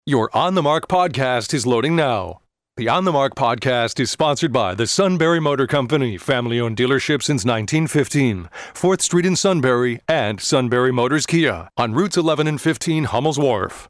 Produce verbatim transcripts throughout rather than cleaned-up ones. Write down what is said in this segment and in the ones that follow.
Your On the Mark podcast is loading now. The On the Mark podcast is sponsored by the Sunbury Motor Company, family-owned dealership since nineteen fifteen, fourth Street in Sunbury, and Sunbury Motors Kia on routes eleven and fifteen Hummel's Wharf.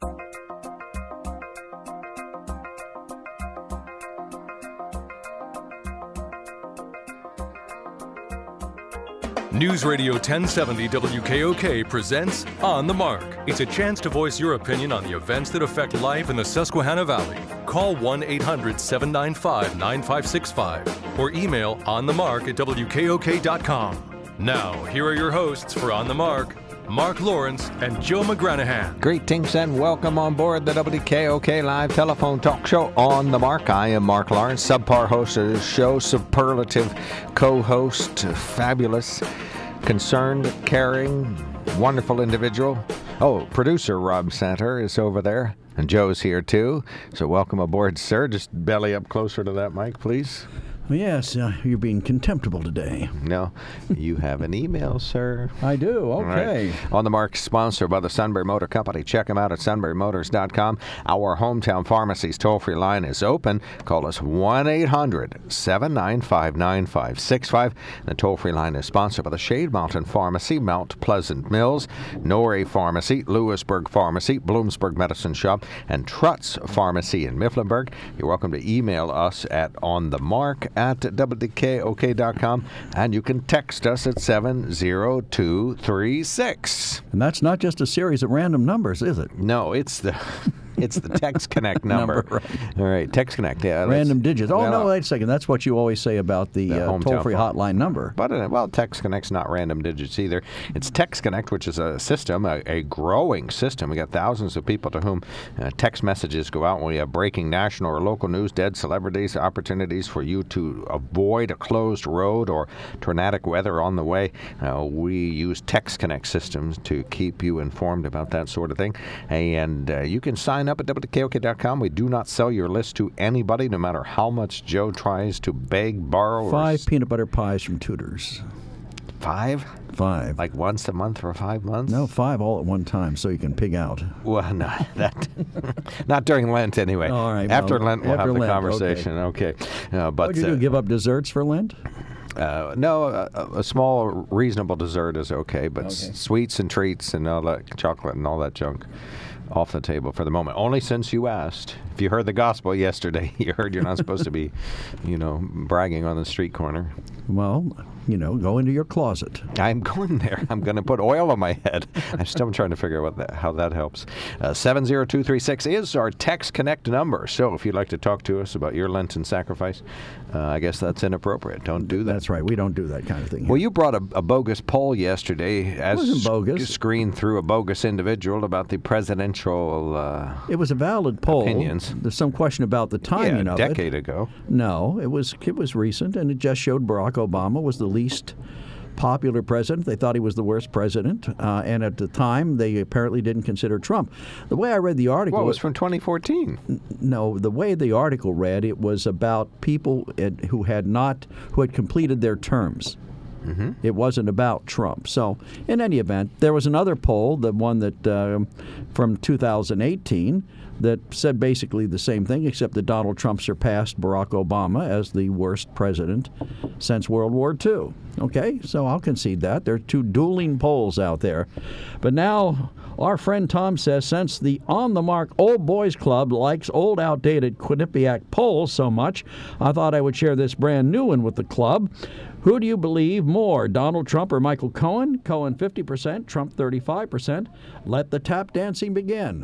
News Radio ten seventy W K O K presents On the Mark. It's a chance to voice your opinion on the events that affect life in the Susquehanna Valley. Call one eight hundred seven nine five nine five six five or email onthemark at W K O K dot com. Now, here are your hosts for On the Mark, Mark Lawrence and Joe McGranahan. Greetings and welcome on board the W K O K live telephone talk show On the Mark. I am Mark Lawrence, subpar host of this show, superlative co-host, fabulous, concerned, caring, wonderful individual. Oh, producer Rob Santer is over there, and Joe's here too. So welcome aboard, sir. Just belly up closer to that mic, please. Yes, uh, you're being contemptible today. No, you have an email, sir. I do, okay. Right. On the Mark, sponsored by the Sunbury Motor Company. Check them out at sunbury motors dot com. Our hometown pharmacy's toll-free line is open. Call us one eight hundred seven nine five nine five six five. The toll-free line is sponsored by the Shade Mountain Pharmacy, Mount Pleasant Mills, Norrie Pharmacy, Lewisburg Pharmacy, Bloomsburg Medicine Shop, and Trutz Pharmacy in Mifflinburg. You're welcome to email us at onthemark at W K O K dot com, and you can text us at seven zero two three six. And that's not just a series of random numbers, is it? No, it's the it's the Text Connect number. number right. All right, Text Connect. Yeah, random digits. Oh, well, no, wait a second. That's what you always say about the, the uh, toll-free hotline number. But, uh, well, Text Connect's not random digits either. It's Text Connect, which is a system, a, a growing system. We got thousands of people to whom uh, text messages go out when we have breaking national or local news, dead celebrities, opportunities for you to avoid a closed road or tornadic weather on the way. Uh, we use Text Connect systems to keep you informed about that sort of thing. And uh, you can sign up at W K O K dot com. We do not sell your list to anybody, no matter how much Joe tries to beg, borrow. Five or peanut butter pies from Tudors. Five? Five. Like once a month for five months? No, five all at one time, so you can pig out. Well, no, that not during Lent anyway. All right. After well, Lent, we'll after have the Lent, conversation. Okay. okay. Uh, but what did you uh, do? Give up desserts for Lent? Uh, no, a, a small, reasonable dessert is okay, but okay. s- sweets and treats and all that chocolate and all that junk off the table for the moment. Only since you asked. If you heard the gospel yesterday, you heard you're not supposed to be, you know, bragging on the street corner. Well, you know, go into your closet. I'm going there. I'm going to put oil on my head. I'm still trying to figure out what that, how that helps. Uh, seven zero two three six is our Text Connect number. So if you'd like to talk to us about your Lenten sacrifice, uh, I guess that's inappropriate. Don't do that. That's right. We don't do that kind of thing here. Well, you brought a, a bogus poll yesterday as it wasn't bogus. Sc- screened through a bogus individual about the presidential uh, It was a valid poll. opinions. There's some question about the timing yeah, a of decade it. ago. No, it was it was recent, and it just showed Barack Obama was the least popular president. They thought he was the worst president, uh, and at the time, they apparently didn't consider Trump. The way I read the article... Well, it was from twenty fourteen. No, the way the article read, it was about people at, who had not, who had completed their terms. Mm-hmm. It wasn't about Trump. So, in any event, there was another poll, the one that uh, from two thousand eighteen, that said basically the same thing, except that Donald Trump surpassed Barack Obama as the worst president since World War Two. Okay, so I'll concede that. There are two dueling polls out there. But now, our friend Tom says, since the On the Mark Old Boys Club likes old, outdated Quinnipiac polls so much, I thought I would share this brand new one with the club. Who do you believe more, Donald Trump or Michael Cohen? Cohen fifty percent, Trump thirty-five percent. Let the tap dancing begin.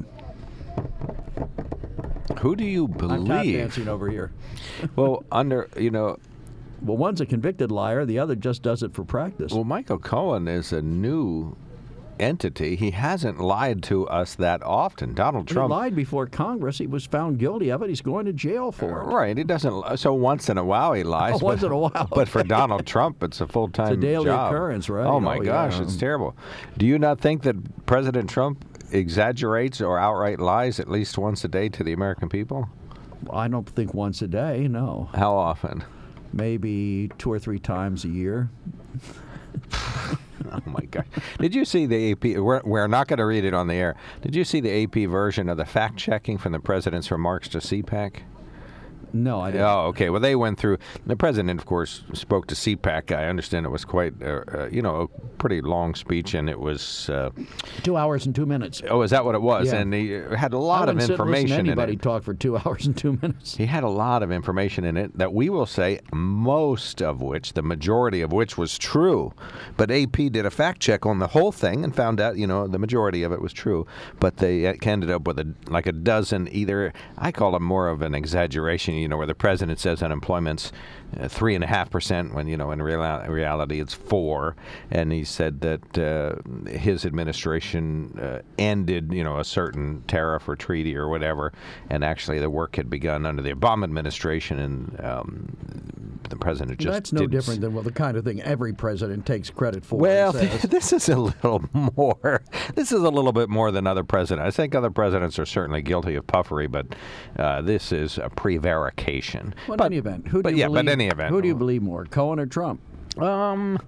Who do you I'm tap believe? dancing over here. Well, under, you know, Well, one's a convicted liar. The other just does it for practice. well, Michael Cohen is a new entity. He hasn't lied to us that often. Donald Trump He lied before Congress. He was found guilty of it. He's going to jail for it. Right. He doesn't. So once in a while he lies. Oh, once but, in a while. But for Donald Trump, it's a full time. It's a daily job. occurrence, right? Oh my Oh, gosh, yeah. it's terrible. Do you not think that President Trump exaggerates or outright lies at least once a day to the American people? I don't think once a day. No. How often? Maybe two or three times a year. Oh, my gosh. Did you see the A P? We're, we're not going to read it on the air. Did you see the A P version of the fact-checking from the president's remarks to C PAC? No, I didn't. Oh, okay. Well, they went through. The president, of course, spoke to C PAC. I understand it was quite, uh, uh, you know, a pretty long speech, and it was uh, two hours and two minutes. Oh, is that what it was? Yeah. And he had a lot I of wouldn't sit and listen to information in anybody it. talk for two hours and two minutes. He had a lot of information in it that we will say most of which, the majority of which, was true. But A P did a fact check on the whole thing and found out, you know, the majority of it was true. But they ended up with a, like a dozen either. I call them more of an exaggeration. You know, where the president says unemployment's uh, three and a half percent when, you know, in real, reality it's four. And he said that uh, his administration uh, ended, you know, a certain tariff or treaty or whatever, and actually the work had begun under the Obama administration, and um, the president just That's no didn't different than well, the kind of thing every president takes credit for. Well, and says. this is a little more. This is a little bit more than other presidents. I think other presidents are certainly guilty of puffery, but uh, this is a prevarication. Well, but, in any event, who do but you yeah, believe? but any event, Who do you believe more, Cohen or Trump? Um,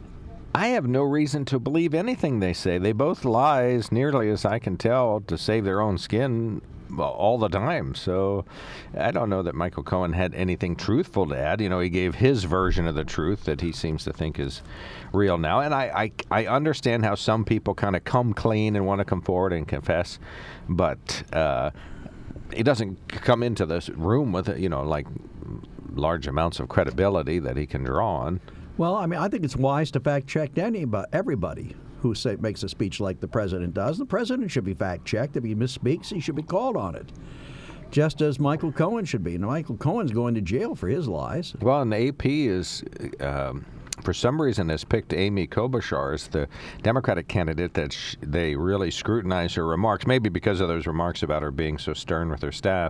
I have no reason to believe anything they say. They both lie, as nearly as I can tell, to save their own skin all the time. So I don't know that Michael Cohen had anything truthful to add. You know, he gave his version of the truth that he seems to think is real now. And I, I, I understand how some people kind of come clean and want to come forward and confess, but uh, he doesn't come into this room with, you know, like large amounts of credibility that he can draw on. Well, I mean, I think it's wise to fact-check anybody, everybody who say, makes a speech like the president does. The president should be fact-checked. If he misspeaks, he should be called on it, just as Michael Cohen should be. Now, Michael Cohen's going to jail for his lies. Well, and the A P is, um, for some reason, has picked Amy Klobuchar as the Democratic candidate that sh- they really scrutinize her remarks, maybe because of those remarks about her being so stern with her staff.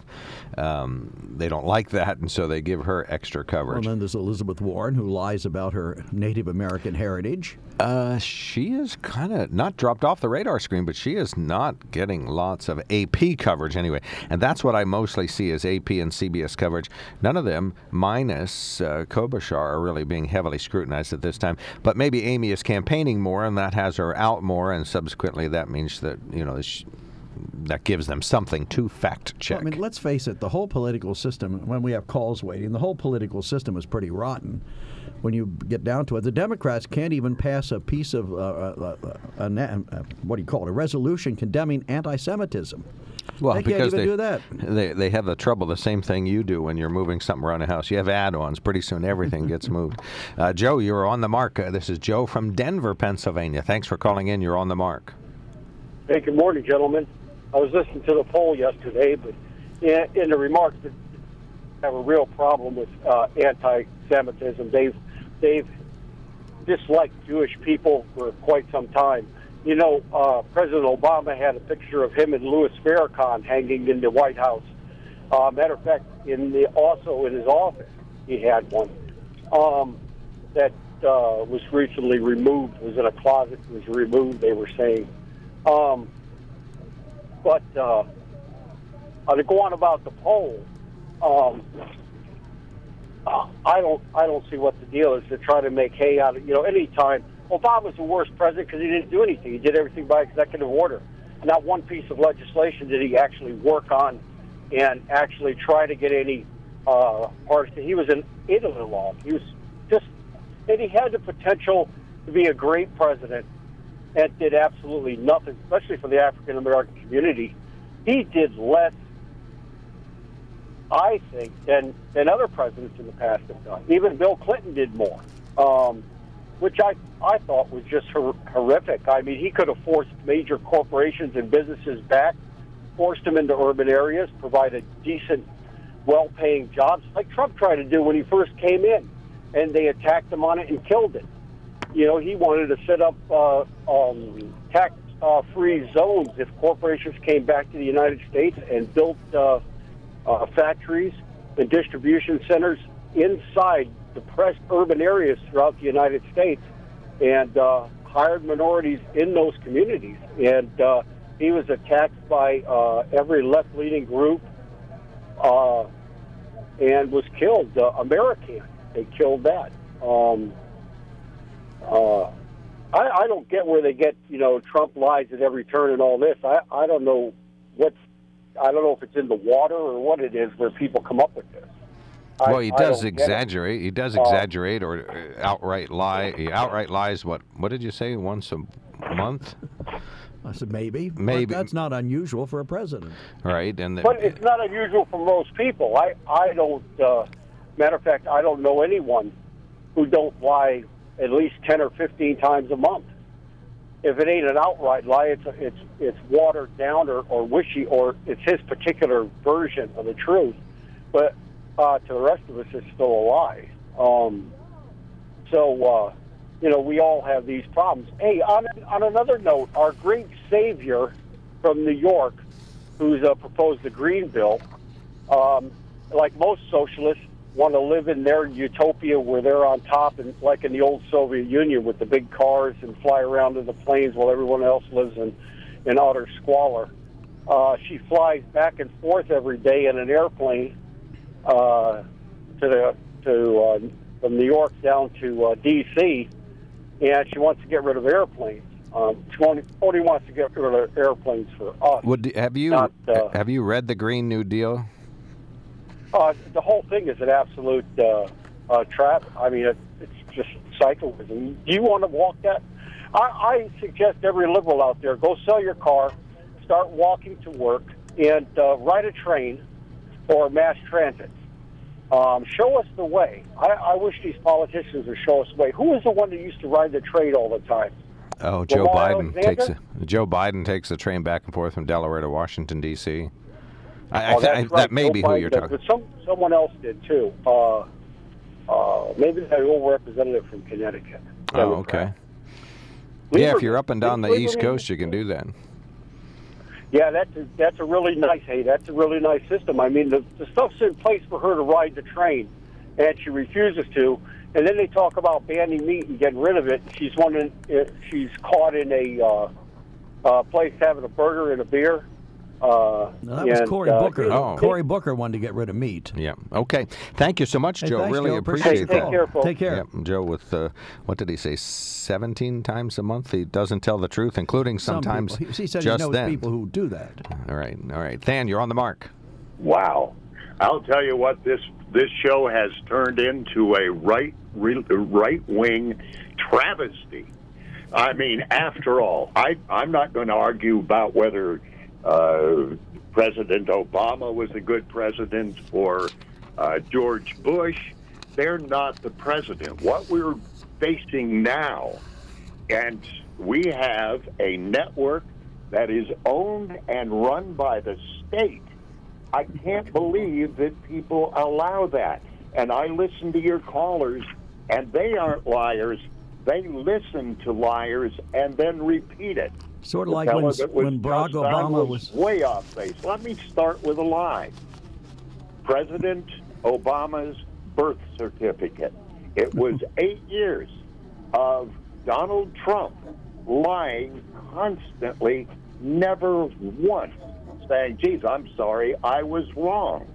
Um, they don't like that, and so they give her extra coverage. Well, then there's Elizabeth Warren, who lies about her Native American heritage. Uh, she is kind of not dropped off the radar screen, but she is not getting lots of A P coverage anyway. And that's what I mostly see as A P and C B S coverage. None of them, minus uh, Klobuchar, are really being heavily scrutinized at this time. But maybe Amy is campaigning more, and that has her out more, and subsequently that means that, you know, she, that gives them something to fact check. Well, I mean, let's face it, the whole political system, when we have calls waiting, the whole political system is pretty rotten. When you get down to it, the Democrats can't even pass a piece of, uh, uh, uh, uh, uh, what do you call it, a resolution condemning anti-Semitism. Well, they because can't even they, do that. They, they have the trouble, the same thing you do when you're moving something around a house. You have add-ons. Pretty soon everything gets moved. Uh, Joe, you're on the mark. Uh, this is Joe from Denver, Pennsylvania. Thanks for calling in. You're on the mark. Hey, good morning, gentlemen. I was listening to the poll yesterday, but in, in the remarks, they have a real problem with uh, anti-Semitism. They've they've disliked Jewish people for quite some time. You know, uh, President Obama had a picture of him and Louis Farrakhan hanging in the White House. Uh, matter of fact, in the also in his office, he had one um, that uh, was recently removed. Was in a closet. Was removed. They were saying. Um, but uh, uh, to go on about the poll, um, uh, I don't I don't see what the deal is to try to make hay out of, you know, any time. Obama's the worst president because he didn't do anything. He did everything by executive order. Not one piece of legislation did he actually work on and actually try to get any uh, parts. He was an Italy law. He was just, and he had the potential to be a great president and did absolutely nothing, especially for the African American community. He did less, I think, than than other presidents in the past have done. Even Bill Clinton did more. Um, which I, I thought was just hor- horrific. I mean, he could have forced major corporations and businesses back, forced them into urban areas, provided decent, well-paying jobs, like Trump tried to do when he first came in, and they attacked him on it and killed it. You know, he wanted to set up uh, um, tax-free uh, zones if corporations came back to the United States and built uh, uh, factories and distribution centers inside depressed urban areas throughout the United States, and uh, hired minorities in those communities. And uh, he was attacked by uh, every left-leaning group uh, and was killed. Uh, American, they killed that. Um, uh, I, I don't get where they get, you know, Trump lies at every turn and all this. I, I don't know what's, I don't know if it's in the water or what it is where people come up with this. I, well, he does exaggerate. He does exaggerate uh, or outright lie. He outright lies. What? What did you say? Once a month? I said maybe. Maybe but that's not unusual for a president. Right, and the, but it's not unusual for most people. I I don't. Uh, matter of fact, I don't know anyone who don't lie at least ten or fifteen times a month. If it ain't an outright lie, it's it's it's watered down or, or wishy, or it's his particular version of the truth. But uh, to the rest of us, it's still a lie. Um, so, uh, you know, we all have these problems. Hey, on on another note, our great savior from New York, who's uh, proposed the Green Bill, um, like most socialists, want to live in their utopia where they're on top, and like in the old Soviet Union with the big cars and fly around in the planes while everyone else lives in, in utter squalor. Uh, she flies back and forth every day in an airplane uh, to the to uh, from New York down to uh, D C, and she wants to get rid of airplanes. Um, she only, only wants to get rid of airplanes for us. Would, have you not, uh, have you read the Green New Deal? Uh, the whole thing is an absolute uh, uh, trap. I mean, it, it's just cyclism. Do you want to walk that? I, I suggest every liberal out there, go sell your car, start walking to work, and uh, ride a train or mass transit. Um, show us the way. I, I wish these politicians would show us the way. Who was the one that used to ride the train all the time? Oh, Joe Lamar Biden Alexander? takes a, Joe Biden takes the train back and forth from Delaware to Washington D C. I, Oh, I, that's I, right. that may Joe be who Biden you're did, talking. But some someone else did too. Uh, uh, maybe that old representative from Connecticut. Oh, okay. Yeah, if you're up and down the East Coast, you can do that. Yeah, that's a, that's a really nice. Hey, that's a really nice system. I mean, the, the stuff's in place for her to ride the train, and she refuses to. And then they talk about banning meat and getting rid of it. She's wondering if she's caught in a uh, uh, place having a burger and a beer. Uh, No, that was and, Cory uh, Booker. Oh. Cory Booker wanted to get rid of meat. Yeah. Okay. Thank you so much, Hey, Joe. thanks, really Joe. appreciate Hey, that. take care, folks. Take care. Yep, Joe with, uh, what did he say, seventeen times a month? He doesn't tell the truth, including Some sometimes people. He, he said just he knows then. people who do that. All right, all right. Than, you're on the mark. Wow. I'll tell you what, this this show has turned into a right re, right-wing travesty. I mean, after all, I, I'm not going to argue about whether uh, President Obama was a good president or uh, George Bush. They're not the president. What we're facing now, and we have a network that is owned and run by the state. I can't believe that people allow that. And I listen to your callers, and they aren't liars. They listen to liars and then repeat it. Sort of The like fellow when, that was when Barack just on Obama was. way off base. Let me start with a lie. President Obama's birth certificate. It was eight years of Donald Trump lying constantly, never once saying, geez, I'm sorry, I was wrong.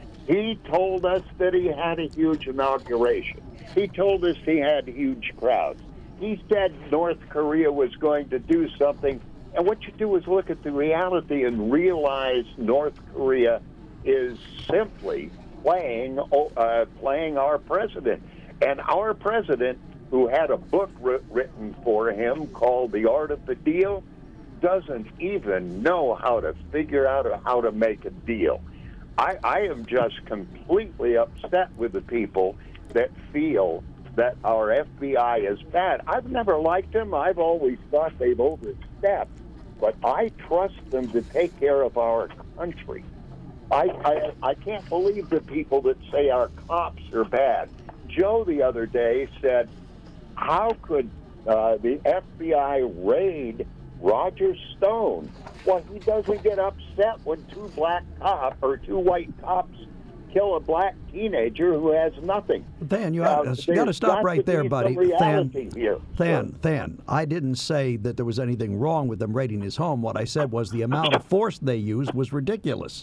He told us that he had a huge inauguration. He told us he had huge crowds. He said North Korea was going to do something. And what you do is look at the reality and realize North Korea is simply playing uh, playing our president. And our president, who had a book ri- written for him called The Art of the Deal, doesn't even know how to figure out how to make a deal. I, I am just completely upset with the people that feel that our F B I is bad. I've never liked them. I've always thought they've overstepped. But I trust them to take care of our country. I, I, I can't believe the people that say our cops are bad. Joe the other day said, how could uh, the F B I raid Roger Stone? Well, he doesn't get upset when two black cops or two white cops kill a black teenager who has nothing. Than, you Now, got to there's stop got right to there, be buddy. some reality Than, here. Than, Than, I didn't say that there was anything wrong with them raiding his home. What I said was the amount of force they used was ridiculous.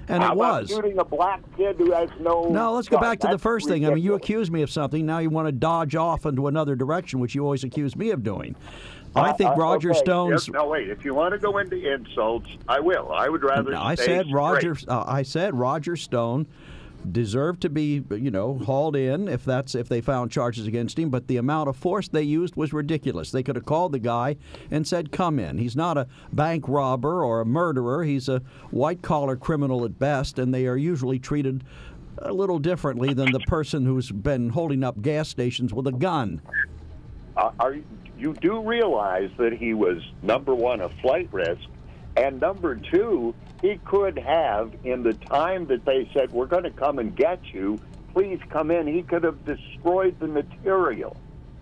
And How it about was. shooting a black kid who has no... No, let's go gun? back to the That's first thing. I mean, you ridiculous. accuse me of something. Now you want to dodge off into another direction, which you always accuse me of doing. I think Uh, uh, Roger okay. Stone's... If- no, wait. If you want to go into insults, I will. I would rather No, I stay said Roger. straight. Uh, I said Roger Stone deserved to be, you know, hauled in if that's if they found charges against him. But the amount of force they used was ridiculous. They could have called the guy and said, "Come in." He's not a bank robber or a murderer. He's a white collar criminal at best, and they are usually treated a little differently than the person who's been holding up gas stations with a gun. Uh, are you, you do realize that he was, number one, a flight risk, and number two, he could have, in the time that they said, we're going to come and get you, please come in, he could have destroyed the material.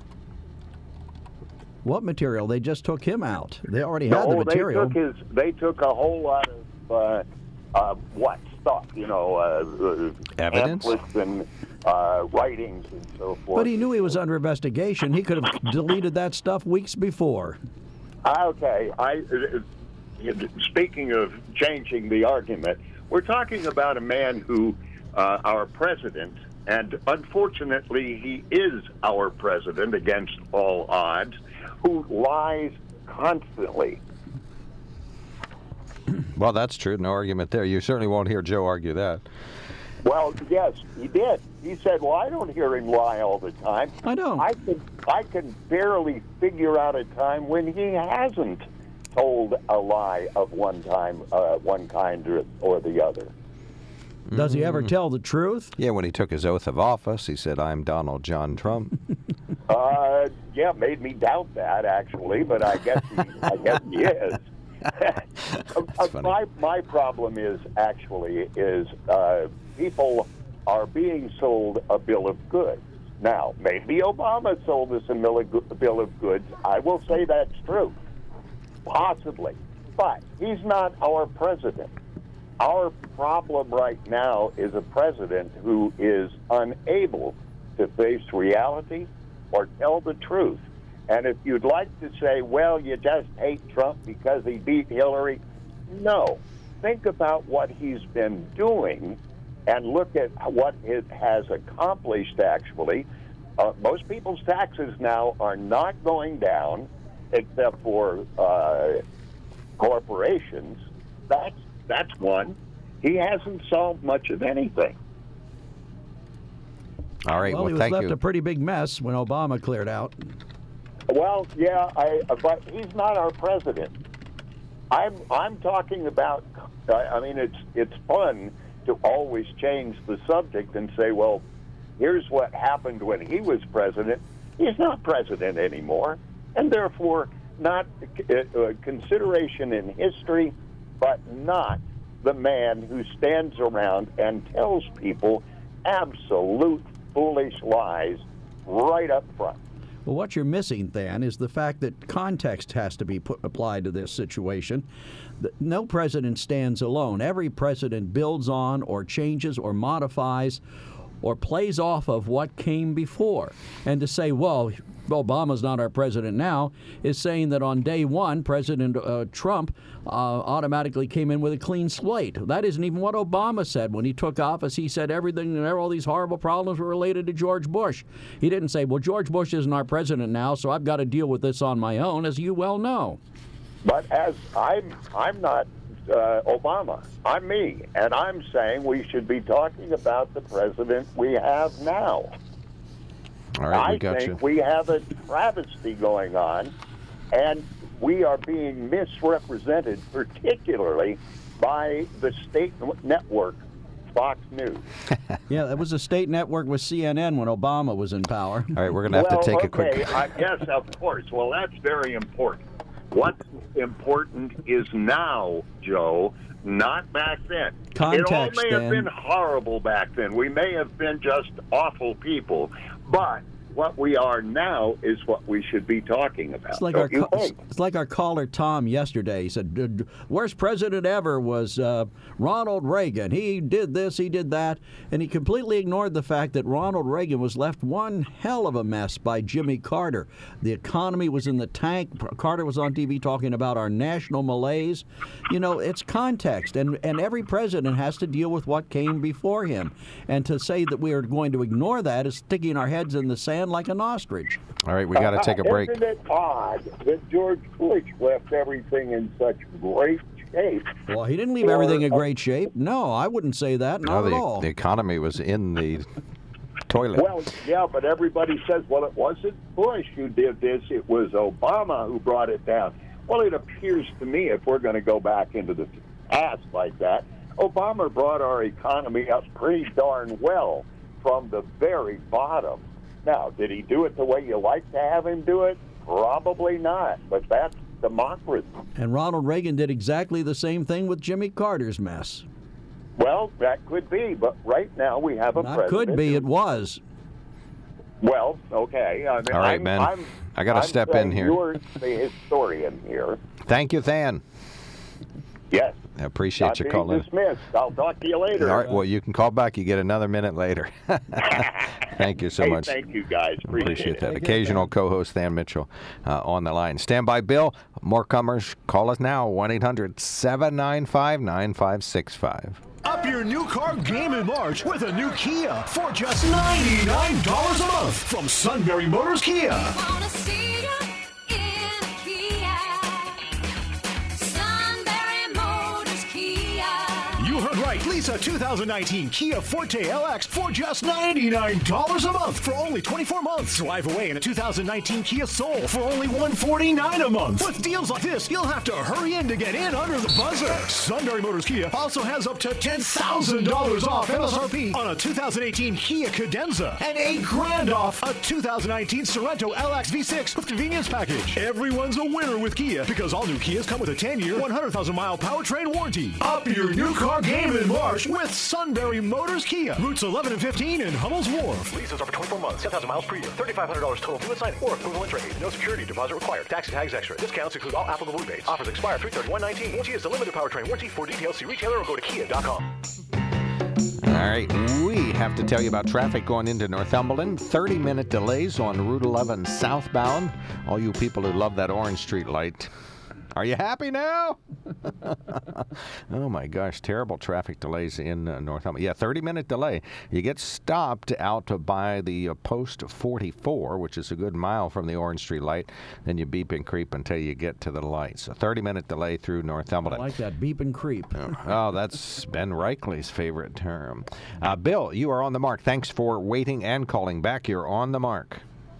What material? They just took him out. They already had No, the material. They took, his, they took a whole lot of, uh, uh, what, stuff, you know, uh, Evidence? pamphlets and uh, writings and so forth. But he knew he was under investigation. He could have deleted that stuff weeks before. Okay, I. Uh, Speaking of changing the argument, we're talking about a man who, uh, our president, and unfortunately he is our president against all odds, who lies constantly. Well, that's true. No argument there. You certainly won't hear Joe argue that. Well, yes, he did. He said, well, I don't hear him lie all the time. I don't. I can, I can barely figure out a time when he hasn't told a lie of one time, uh, one kind or, or the other. Does he ever tell the truth? Yeah, when he took his oath of office, he said, "I'm Donald John Trump." Uh, yeah, made me doubt that actually, but I guess he, I guess he is. uh, funny. my my problem is actually is uh, people are being sold a bill of goods. Now, maybe Obama sold us a bill of, a bill of goods. I will say that's true. Possibly. But he's not our president. Our problem right now is a president who is unable to face reality or tell the truth. And if you'd like to say, well, you just hate Trump because he beat Hillary, no. Think about what he's been doing and look at what it has accomplished, actually. Uh, most people's taxes now are not going down, except for uh, corporations. That's that's one. He hasn't solved much of anything. All right. Well, Well, he was thank left you. a pretty big mess when Obama cleared out. Well, yeah, I, but he's not our president. I'm I'm talking about. I mean, it's it's fun to always change the subject and say, well, here's what happened when he was president. He's not president anymore, and therefore not uh, consideration in history, but not the man who stands around and tells people absolute foolish lies right up front. Well, what you're missing, then, is the fact that context has to be put, applied to this situation. The, no president stands alone. Every president builds on or changes or modifies or plays off of what came before. And to say, well, Obama's not our president now, is saying that on day one, President uh, Trump uh, automatically came in with a clean slate. That isn't even what Obama said when he took office. He said everything, all these horrible problems were related to George Bush. He didn't say, well, George Bush isn't our president now, so I've got to deal with this on my own, as you well know. But as I'm, I'm not uh, Obama. I'm me, and I'm saying we should be talking about the president we have now. All right, we I got think you. we have a travesty going on, and we are being misrepresented, particularly by the state network, Fox News. Yeah, that was a state network with C N N when Obama was in power. All right, we're going to have well, to take okay, a quick. I guess, of course. Well, that's very important. What's important is now, Joe, not back then. Context, it all may have then. been horrible back then. We may have been just awful people. But what we are now is what we should be talking about. It's like don't our you ca- think? it's like our caller Tom yesterday. He said, "Worst president ever was uh, Ronald Reagan. He did this, he did that," and he completely ignored the fact that Ronald Reagan was left one hell of a mess by Jimmy Carter. The economy was in the tank. Carter was on T V talking about our national malaise. You know, it's context, and and every president has to deal with what came before him. And to say that we are going to ignore that is sticking our heads in the sand like an ostrich. All right, we got to take a break. Isn't it odd that George Bush left everything in such great shape? Well, he didn't leave everything in great shape. No, I wouldn't say that. Not No, at the, all. the economy was in the toilet. Well, yeah, but everybody says, well, it wasn't Bush who did this. It was Obama who brought it down. Well, it appears to me, if we're going to go back into the past like that, Obama brought our economy up pretty darn well from the very bottom. Now, did he do it the way you like to have him do it? Probably not, but that's democracy. And Ronald Reagan did exactly the same thing with Jimmy Carter's mess. Well, that could be, but right now we have a Not president. could be, it was. Well, okay. I mean, All right, I'm, man. I'm, I got to I'm step saying in here. You're the historian here. Thank you, Than. Yes. I appreciate Not you being calling. dismissed. I'll talk to you later. All right, well, you can call back. You get another minute later. Thank you so Hey, much. Thank you, guys. Appreciate, Appreciate it. that. Occasional co-host Than Mitchell uh, on the line. Stand by, Bill. More comers. Call us now, one eight hundred seven nine five nine five six five. Up your new car game in March with a new Kia for just ninety-nine dollars a month from Sunbury Motors Kia. Wanna see ya in a Kia. Sunbury Motors Kia. You heard right. Lease a two thousand nineteen Kia Forte L X for just ninety-nine dollars a month for only twenty-four months. Drive away in a two thousand nineteen Kia Soul for only one hundred forty-nine dollars a month. With deals like this, you'll have to hurry in to get in under the buzzer. Sunbury Motors Kia also has up to ten thousand dollars off M S R P on a two thousand eighteen Kia Cadenza and eight grand off a two thousand nineteen Sorento L X V six with convenience package. Everyone's a winner with Kia because all new Kias come with a ten-year, one hundred thousand mile powertrain warranty. Up your new car game in March with Sunbury Motors Kia. Routes eleven and fifteen in Hummel's Wharf. Leases are for twenty-four months, ten thousand miles per year, thirty-five hundred dollars total due at signing or equivalent rate. No security deposit required. Tax and tags extra. Discounts include all applicable rebates. Offers expire three thirty-one nineteen. Warranty is a limited powertrain warranty. For details, see retailer or go to kia dot com. All right, we have to tell you about traffic going into Northumberland. thirty-minute delays on Route eleven southbound. All you people who love that Orange Street light. Are you happy now? Oh, my gosh. Terrible traffic delays in uh, Northumberland. Yeah, thirty-minute delay. You get stopped out by the uh, post forty-four, which is a good mile from the Orange Street light. Then you beep and creep until you get to the light. So thirty-minute delay through I Northumberland. like that, beep and creep. Oh, that's Ben Reichley's favorite term. Uh, Bill, you are on the mark. Thanks for waiting and calling back. You're on the mark.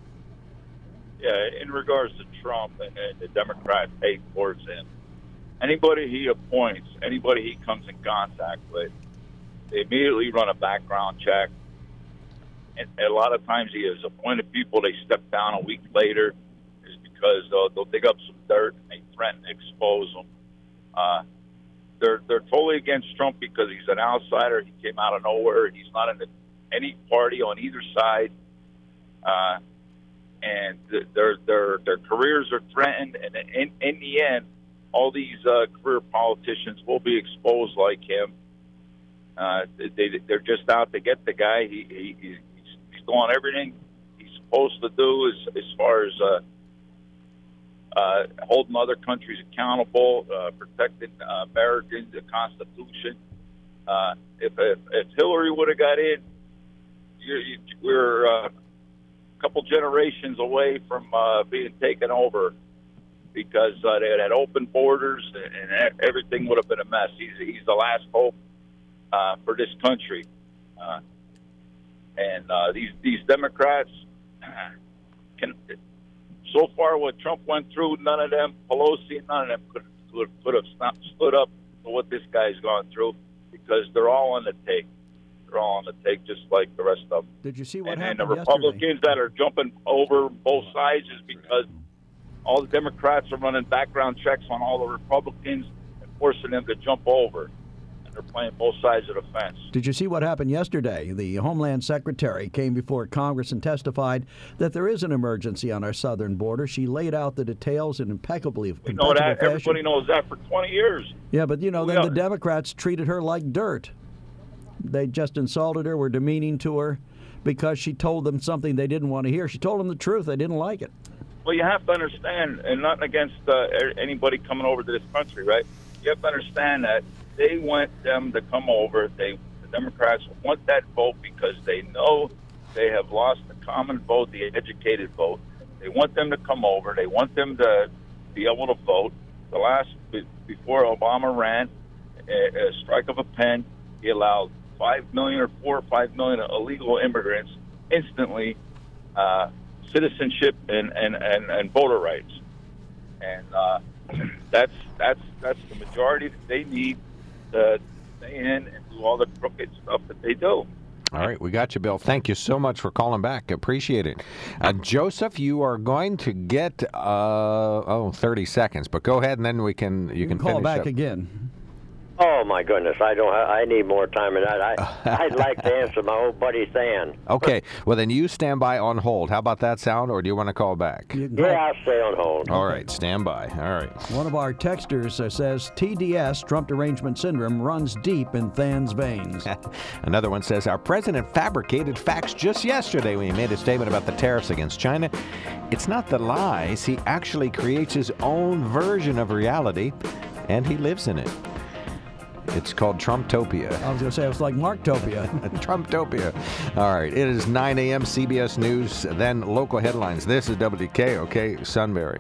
Yeah, in regards to Trump and, and the Democrat hate towards him, anybody he appoints, anybody he comes in contact with, they immediately run a background check. And a lot of times he has appointed people, they step down a week later is because they'll, they'll dig up some dirt and they threaten to expose them. Uh, they're they're totally against Trump because he's an outsider. He came out of nowhere. He's not in the, any party on either side. Uh, and their their their careers are threatened, and in, in the end, all these uh, career politicians will be exposed like him. Uh, they they're just out to get the guy. He, he he's, he's doing everything he's supposed to do as as far as uh, uh, holding other countries accountable, uh, protecting uh, Americans, the Constitution. Uh, if, if if Hillary would have got in, you, you, we're uh, couple generations away from uh, being taken over because uh, they had open borders and, and everything would have been a mess. He's, he's the last hope uh, for this country. Uh, and uh, these these Democrats, can, so far what Trump went through, none of them, Pelosi, none of them could, could, could have stopped, stood up for what this guy's gone through because they're all on the take. They're all on the take just like the rest of them. Did you see what and, happened and the yesterday? Republicans that are jumping over both sides is because all the Democrats are running background checks on all the Republicans and forcing them to jump over. And They're playing both sides of the fence. Did you see what happened yesterday? The Homeland Secretary came before Congress and testified that there is an emergency on our southern border. She laid out the details in impeccably We know impeccable that. fashion. Everybody knows that for twenty years. Yeah, but, you know, then Yeah. the Democrats treated her like dirt. They just insulted her, were demeaning to her because she told them something they didn't want to hear. She told them the truth. They didn't like it. Well, you have to understand, and nothing against uh, anybody coming over to this country, right? You have to understand that they want them to come over. They, the Democrats want that vote because they know they have lost the common vote, the educated vote. They want them to come over. They want them to be able to vote. The last, before Obama ran, a, a strike of a pen, he allowed five million or four or five million illegal immigrants instantly uh, citizenship and, and, and, and voter rights. And uh, that's that's that's the majority that they need to stay in and do all the crooked stuff that they do. All right, we got you, Bill. Thank you so much for calling back. Appreciate it. Uh, Joseph, you are going to get uh, oh thirty seconds, but go ahead and then we can you, You can can call finish back up. again. Oh my goodness, I don't. I need more time than that. I, I'd like to answer my old buddy Than. Okay, well then you stand by on hold. How about that sound, or do you want to call back? You can call- Yeah, I'll stay on hold. All right, stand by. All right. One of our texters uh, says T D S, Trump Derangement Syndrome, runs deep in Than's veins. Another one says, our president fabricated facts just yesterday when he made a statement about the tariffs against China. It's not the lies. He actually creates his own version of reality, and he lives in it. It's called Trumptopia. I was going to say it was like Marktopia. Trumptopia. All right, it is nine a.m. C B S News, then local headlines. This is W K O K Sunbury.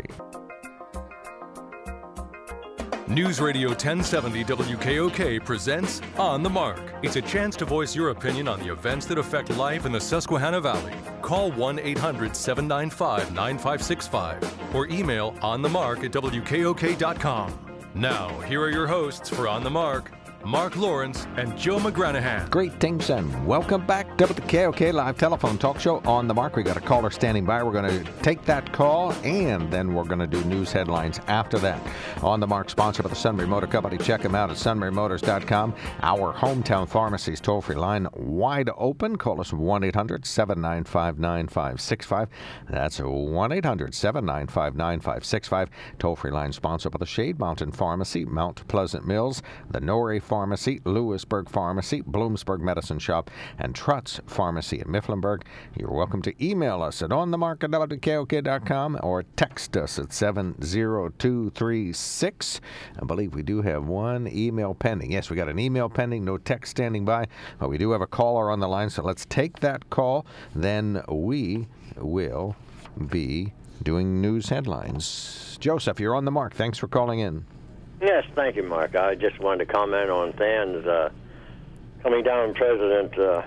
News Radio ten seventy W K O K presents On the Mark. It's a chance to voice your opinion on the events that affect life in the Susquehanna Valley. Call one eight hundred seven nine five nine five six five or email onthemark at W K O K dot com. Now, here are your hosts for On the Mark, Mark Lawrence and Joe McGranahan. Great, thanks, and welcome back. W K O K live telephone talk show On the Mark. We got a caller standing by. We're going to take that call, and then we're going to do news headlines after that. On the Mark, sponsored by the Sunbury Motor Company. Check them out at sunbury motors dot com. Our hometown pharmacy's toll-free line wide open. Call us one eight hundred seven nine five nine five six five. That's one eight hundred seven nine five nine five six five. Toll-free line sponsored by the Shade Mountain Pharmacy, Mount Pleasant Mills, the Norrie Pharmacy, Lewisburg Pharmacy, Bloomsburg Medicine Shop, and Trutz Pharmacy in Mifflinburg. You're welcome to email us at onthemark at W K O K dot com or text us at seven zero two three six. I believe we do have one email pending. Yes, we got an email pending, no text standing by, but we do have a caller on the line, so let's take that call. Then we will be doing news headlines. Joseph, you're on the mark. Thanks for calling in. Yes, thank you, Mark. I just wanted to comment on Than's uh, coming down President uh,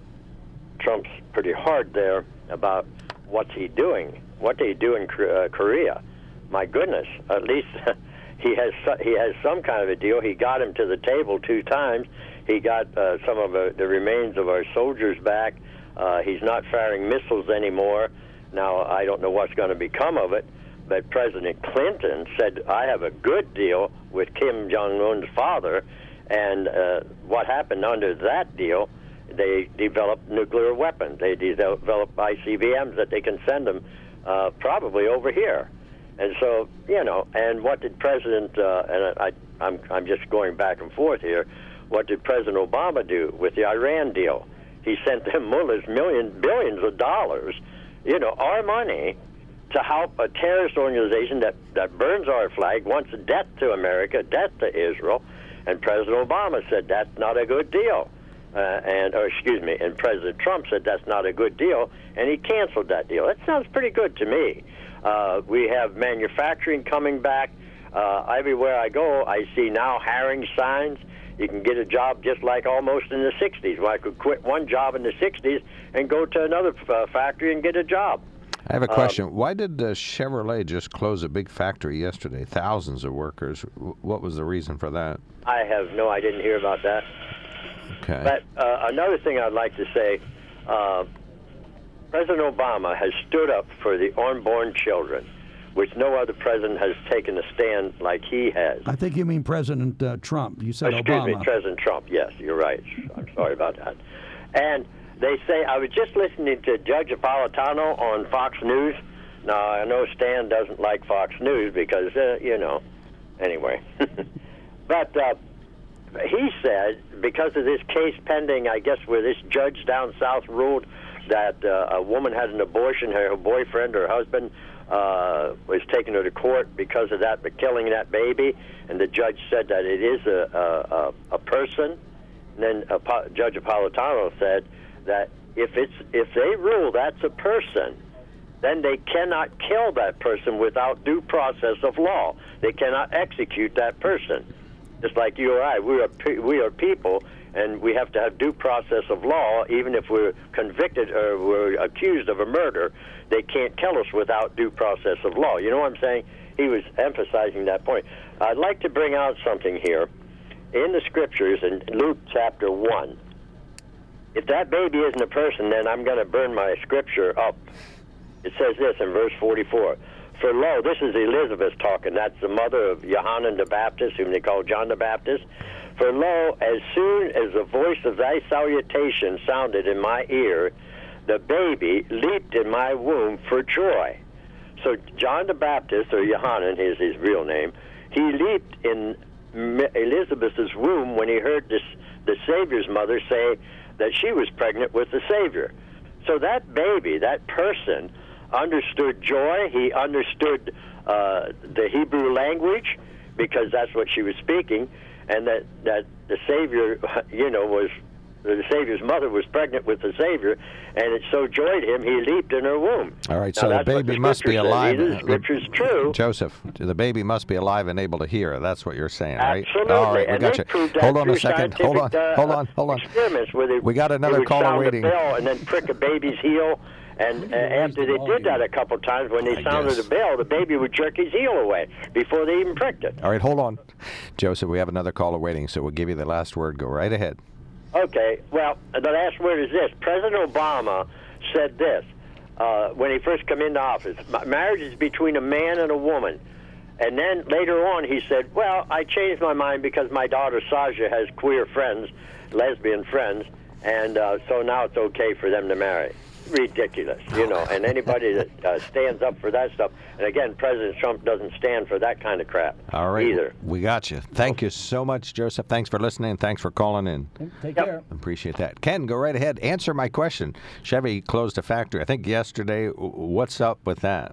Trump's pretty hard there about what's he doing, what they do in uh, Korea. My goodness, at least he has he has some kind of a deal. He got him to the table two times. He got uh, some of uh, the remains of our soldiers back. Uh, he's not firing missiles anymore. Now, I don't know what's going to become of it. But President Clinton said, I have a good deal with Kim Jong-un's father, and uh, what happened under that deal, they developed nuclear weapons. They developed I C B Ms that they can send them uh, probably over here. And so, you know, and what did President, uh, and I, I'm, I'm just going back and forth here, what did President Obama do with the Iran deal? He sent them mullahs millions, billions of dollars, you know, our money, to help a terrorist organization that, that burns our flag, wants death to America, death to Israel, and President Obama said that's not a good deal. Uh, and, or excuse me, and President Trump said that's not a good deal, and he canceled that deal. That sounds pretty good to me. Uh, we have manufacturing coming back. Uh, everywhere I go, I see now hiring signs. You can get a job just like almost in the sixties, where I could quit one job in the sixties and go to another uh, factory and get a job. I have a question. Um, Why did uh, Chevrolet just close a big factory yesterday? Thousands of workers. W- what was the reason for that? I have no, I didn't hear about that. Okay. But uh, another thing I'd like to say, uh, President Obama has stood up for the unborn children. which no other president has taken a stand like he has. I think you mean President uh, Trump. You said Excuse Obama. me, President Trump. Yes, you're right. I'm sorry about that. And they say, I was just listening to Judge Napolitano on Fox News. Now, I know Stan doesn't like Fox News because, uh, you know, anyway. But uh, he said, because of this case pending, I guess, where this judge down south ruled that uh, a woman had an abortion, her boyfriend or husband uh, was taking her to court because of that, but killing that baby, and the judge said that it is a, a, a person. And then uh, Judge Napolitano said that if it's if they rule that's a person, then they cannot kill that person without due process of law. They cannot execute that person. Just like you or I, we are we are people, and we have to have due process of law. Even if we're convicted or we're accused of a murder, they can't kill us without due process of law. You know what I'm saying? He was emphasizing that point. I'd like to bring out something here. In the scriptures, in Luke chapter one, if that baby isn't a person, then I'm going to burn my scripture up. It says this in verse forty-four. For lo, this is Elizabeth talking. That's the mother of Johannan the Baptist, whom they call John the Baptist. For lo, as soon as the voice of thy salutation sounded in my ear, the baby leaped in my womb for joy. So John the Baptist, or Johannan is his real name, he leaped in Elizabeth's womb when he heard this, the Savior's mother say that she was pregnant with the Savior. So that baby, that person, understood joy. He understood uh, the Hebrew language because that's what she was speaking, and that, that the Savior, you know, was the Savior's mother was pregnant with the Savior, and it so joyed him he leaped in her womb. All right, now, so the baby the must be alive. Says. The scripture's true. Joseph, the baby must be alive and able to hear. That's what you're saying, right? Absolutely. All right, we and got they you. proved that Hold on a through second. Hold on. scientific, Hold uh, on. Hold on. Experiments where they, we got they another would caller sound waiting. A bell and then prick a baby's heel. And uh, after they did that a couple times, when they I sounded guess. a bell, the baby would jerk his heel away before they even pricked it. All right, hold on. Joseph, we have another caller waiting, so we'll give you the last word. Go right ahead. Okay, well, the last word is this. President Obama said this uh, when he first came into office. Marriage is between a man and a woman. And then later on he said, well, I changed my mind because my daughter Sasha has queer friends, lesbian friends, and uh, so now it's okay for them to marry. Ridiculous, you know, and anybody that uh, stands up for that stuff, and again, President Trump doesn't stand for that kind of crap All right, either. We got you. Thank you so much, Joseph. Thanks for listening. Thanks for calling in. Take Yep. care. Appreciate that. Ken, go right ahead. Answer my question. Chevy closed a factory, I think yesterday. What's up with that?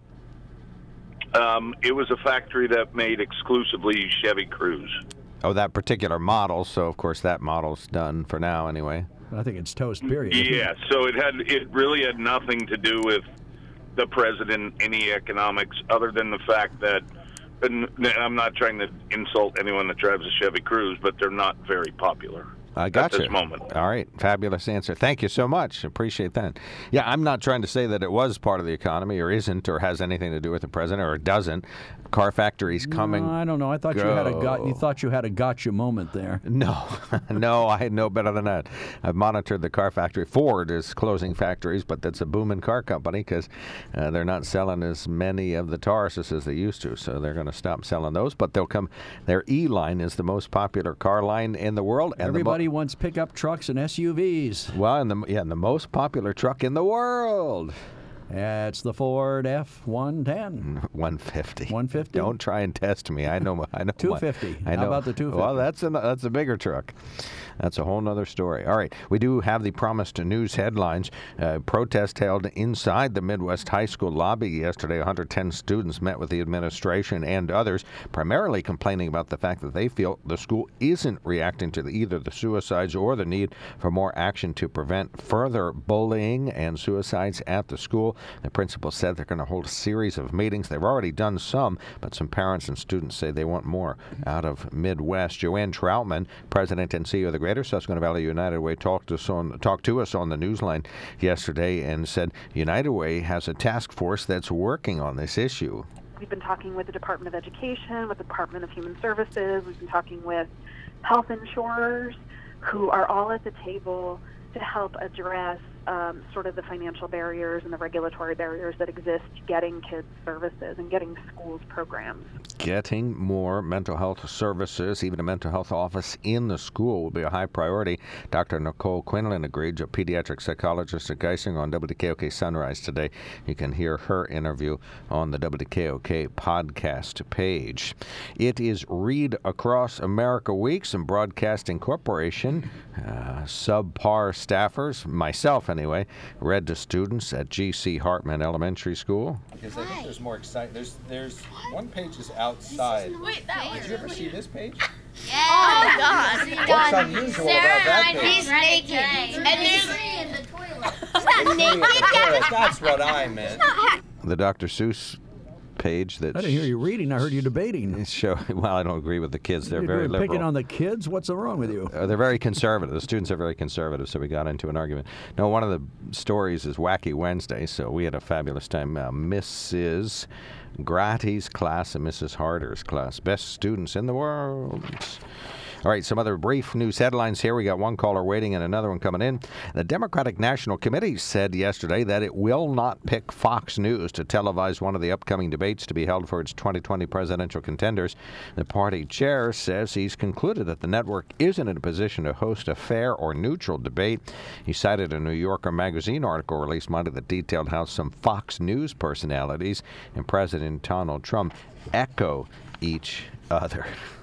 Um, it was a factory that made exclusively Chevy Cruze. Oh, that particular model. So, of course, that model's done for now anyway. I think it's toast, period. isn't it? Yeah, so it had it really had nothing to do with the president, any economics, other than the fact that, and I'm not trying to insult anyone that drives a Chevy Cruze, but they're not very popular. I got at you. this moment. All right. Fabulous answer. Thank you so much. Appreciate that. Yeah, I'm not trying to say that it was part of the economy or isn't or has anything to do with the president or it doesn't. Car factories coming. No, I don't know. I thought you had a got. You thought you had a gotcha moment there. No, no, I know better than that. I've monitored the car factory. Ford is closing factories, but that's a booming car company because uh, they're not selling as many of the Tauruses as they used to, so they're going to stop selling those. But they'll come. Their E line is the most popular car line in the world. And Everybody the mo- wants pickup trucks and S U Vs. well, and the yeah, and the most popular truck in the world. It's the Ford F one ten. one fifty. one fifty? Don't try and test me. I know. I know. two fifty. I know. How about the two fifty? Well, that's a that's a bigger truck. That's a whole nother story. All right, we do have the promised news headlines. Uh, protest held inside the Midwest High School lobby yesterday. one hundred ten students met with the administration and others, primarily complaining about the fact that they feel the school isn't reacting to the, either the suicides or the need for more action to prevent further bullying and suicides at the school. The principal said they're going to hold a series of meetings. They've already done some, but some parents and students say they want more out of Midwest. Joanne Troutman, president and C E O of the Greater Susquehanna Valley United Way, talked to us on, talked to us on the Newsline yesterday and said United Way has a task force that's working on this issue. We've been talking with the Department of Education, with the Department of Human Services. We've been talking with health insurers who are all at the table to help address um, sort of the financial barriers and the regulatory barriers that exist to getting kids services and getting schools programs. Getting more mental health services, even a mental health office in the school, will be a high priority. Doctor Nicole Quinlan agreed, a pediatric psychologist at Geising, on W K O K Sunrise today. You can hear her interview on the W K O K podcast page. It is Read Across America Week. Some Broadcasting Corporation uh, subpar staffers, myself anyway, read to students at G C Hartman Elementary School. Because I think there's more exciting. There's there's one page is outside. Wait, that Did you ever see this page? Yeah. Oh God. What's unusual about that page? He's naked. And there's in the toilet. Naked. That's what I meant. The Doctor Seuss page that I didn't hear you reading. I heard you debating. Show, well, I don't agree with the kids. They're You're very liberal. picking on the kids? What's wrong with you? Uh, they're very conservative. The students are very conservative, so we got into an argument. No, one of the stories is Wacky Wednesday, so we had a fabulous time. Uh, Missus Gratty's class and Missus Harder's class. Best students in the world. All right, some other brief news headlines here. We got one caller waiting and another one coming in. The Democratic National Committee said yesterday that it will not pick Fox News to televise one of the upcoming debates to be held for its twenty twenty presidential contenders. The party chair says he's concluded that the network isn't in a position to host a fair or neutral debate. He cited a New Yorker magazine article released Monday that detailed how some Fox News personalities and President Donald Trump echo each other.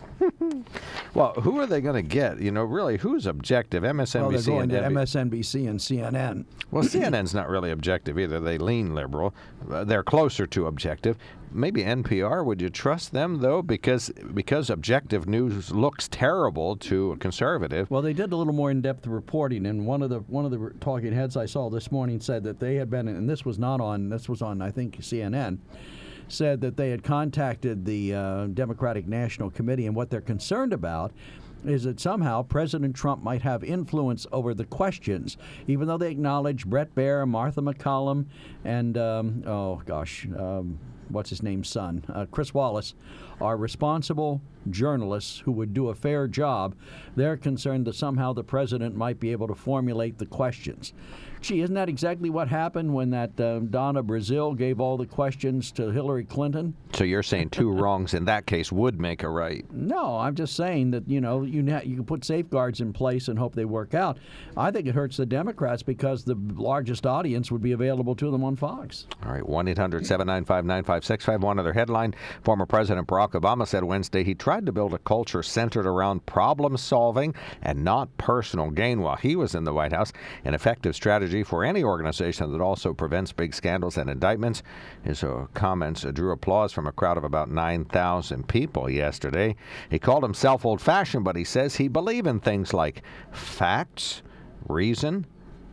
Well, who are they going to get? You know, really, who's objective? M S N B C well, they're going and to N B C. M S N B C and C N N. Well, C N N's not really objective either. They lean liberal. Uh, they're closer to objective. Maybe N P R. Would you trust them, though? Because because objective news looks terrible to a conservative. Well, they did a little more in-depth reporting, and one of the one of the talking heads I saw this morning said that they had been, and this was not on, this was on, I think, C N N, said that they had contacted the uh, Democratic National Committee, and what they're concerned about is that somehow President Trump might have influence over the questions, even though they acknowledge Brett Baer, Martha McCollum, and, um, oh gosh, um, what's his name's son, uh, Chris Wallace, are responsible journalists who would do a fair job. They're concerned that somehow the president might be able to formulate the questions. Gee, isn't that exactly what happened when that uh, Donna Brazile gave all the questions to Hillary Clinton? So you're saying two wrongs in that case would make a right? No, I'm just saying that, you know, you na- you can put safeguards in place and hope they work out. I think it hurts the Democrats because the largest audience would be available to them on Fox. All right, one eight hundred seven nine five nine five six five. One other headline. Former President Barack Obama said Wednesday he tried to build a culture centered around problem solving and not personal gain while he was in the White House. An effective strategy for any organization that also prevents big scandals and indictments. His uh, comments uh, drew applause from a crowd of about nine thousand people yesterday. He called himself old-fashioned, but he says he believes in things like facts, reason,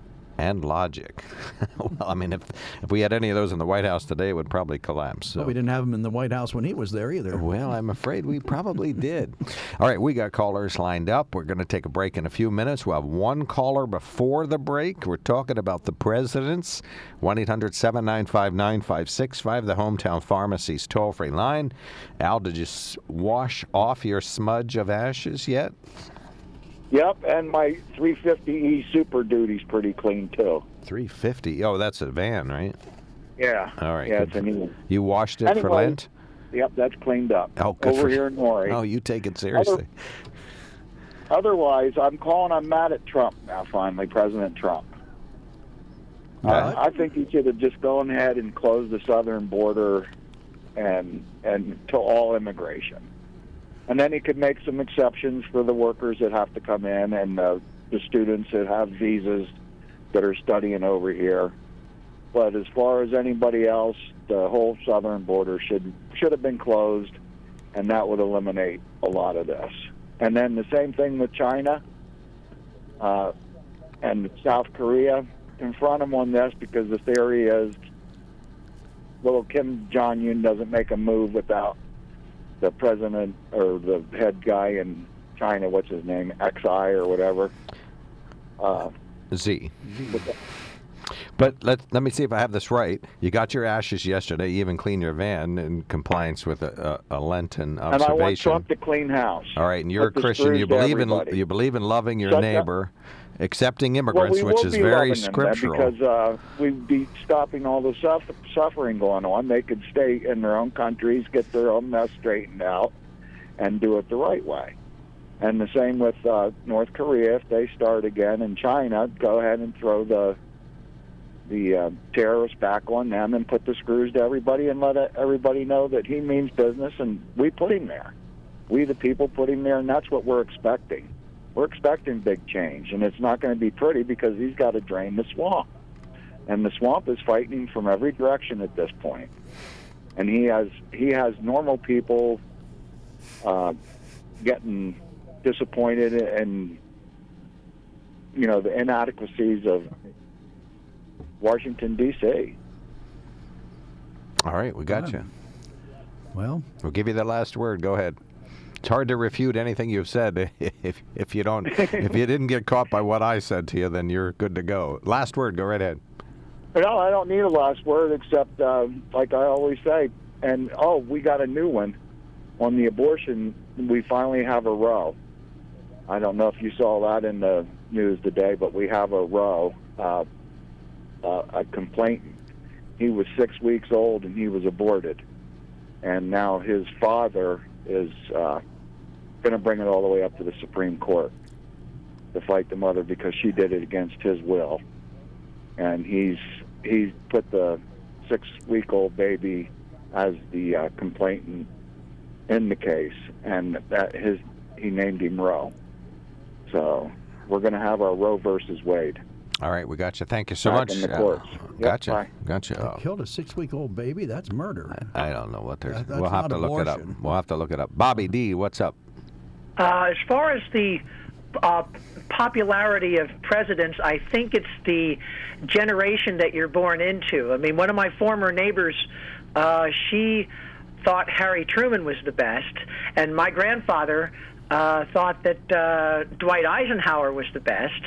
and logic. Well, I mean, if if we had any of those in the White House today, it would probably collapse. So. But we didn't have him in the White House when he was there either. Well, I'm afraid we probably did. All right, we got callers lined up. We're going to take a break in a few minutes. We'll have one caller before the break. We're talking about the presidents. one eight hundred seven nine five nine five six five, the Hometown Pharmacy's toll-free line. Al, did you s- wash off your smudge of ashes yet? Yep, and my three fifty E Super Duty's pretty clean, too. three fifty. Oh, that's a van, right? Yeah. All right. Yeah, good. it's a new. You washed it Anyway, for Lent? Yep, that's cleaned up. Oh, good Over for here in Norrie. Oh, you take it seriously. Other, otherwise, I'm calling. I'm mad at Trump now. Finally, President Trump. Uh, I think he should have just gone ahead and closed the southern border, and and to all immigration, and then he could make some exceptions for the workers that have to come in and uh, the students that have visas that are studying over here. But as far as anybody else, the whole southern border should should have been closed, and that would eliminate a lot of this. And then the same thing with China uh, and South Korea. Confront him on this, because the theory is little Kim Jong-un doesn't make a move without the president or the head guy in China, what's his name, X I or whatever. Uh, Z. But let let me see if I have this right. You got your ashes yesterday. You even cleaned your van in compliance with a, a, a Lenten observation. And I want Trump to clean house. All right, and you're a Put the Christian. You screws to believe in everybody. you believe in loving your Shut neighbor, accepting Well, immigrants, we which will is be very loving them, man, scriptural. because uh, we'd be stopping all the suff- suffering going on. They could stay in their own countries, get their own mess straightened out, and do it the right way. And the same with uh, North Korea. If they start again in China, go ahead and throw the the uh, terrorists back on them and put the screws to everybody and let everybody know that he means business, and we put him there. We, the people, put him there, and that's what we're expecting. We're expecting big change, and it's not going to be pretty because he's got to drain the swamp. And the swamp is fighting him from every direction at this point. And he has he has normal people uh, getting disappointed in, you know, the inadequacies of Washington, D C All right, we got Yeah. you. Well, We'll give you the last word. Go ahead. It's hard to refute anything you've said. If if you don't, if you didn't get caught by what I said to you, then you're good to go. Last word. Go right ahead. No, I don't need a last word except, uh, like I always say, and, oh, we got a new one. On the abortion, we finally have a row. I don't know if you saw that in the news today, but we have a row, uh, uh, a complaint. He was six weeks old and he was aborted. And now his father is uh, going to bring it all the way up to the Supreme Court to fight the mother because she did it against his will. And he's he's put the six-week-old baby as the uh, complainant in the case, and that his he named him Roe. So we're going to have our Roe versus Wade. All right, we got you. Thank you so Back much. in the Uh, courts. Yep, gotcha. bye. Gotcha. Uh, killed a six-week-old baby. That's murder. I don't know what there's. That- that's we'll have not to look it up. abortion. We'll have to look it up. Bobby D, what's up? Uh, as far as the uh, popularity of presidents, I think it's the generation that you're born into. I mean, one of my former neighbors, uh, she thought Harry Truman was the best, and my grandfather uh, thought that uh, Dwight Eisenhower was the best.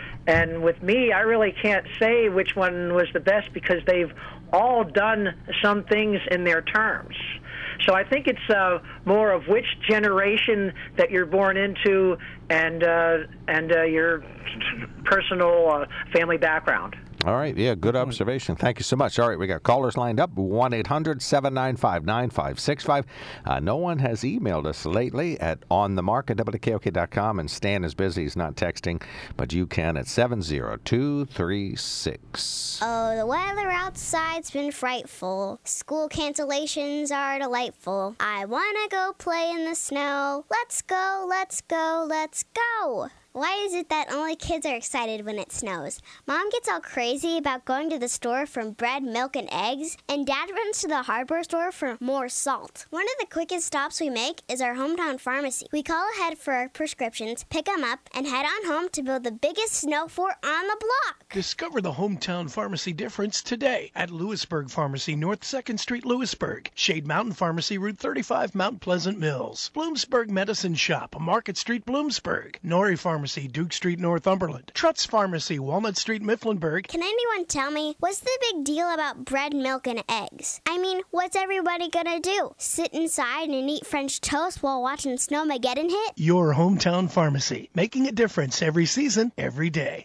And with me, I really can't say which one was the best because they've all done some things in their terms. So I think it's uh, more of which generation that you're born into and uh, and uh, your personal uh, family background. All right, yeah, good observation. Thank you so much. All right, we got callers lined up, one eight hundred seven nine five nine five six five. Uh, no one has emailed us lately at onthemark at W K O K dot com, and Stan is busy. He's not texting, but you can at seven zero two three six. Oh, the weather outside's been frightful. School cancellations are delightful. I wanna go play in the snow. Let's go, let's go, let's go. Why is it that only kids are excited when it snows? Mom gets all crazy about going to the store for bread, milk, and eggs, and Dad runs to the hardware store for more salt. One of the quickest stops we make is our hometown pharmacy. We call ahead for our prescriptions, pick them up, and head on home to build the biggest snow fort on the block. Discover the hometown pharmacy difference today at Lewisburg Pharmacy, North second Street, Lewisburg. Shade Mountain Pharmacy, Route thirty-five, Mount Pleasant Mills. Bloomsburg Medicine Shop, Market Street, Bloomsburg. Norrie Pharmacy, Duke Street, Northumberland. Trutz Pharmacy, Walnut Street, Mifflinburg. Can anyone tell me, what's the big deal about bread, milk, and eggs? I mean, what's everybody gonna do? Sit inside and eat French toast while watching Snowmageddon hit? Your hometown pharmacy, making a difference every season, every day.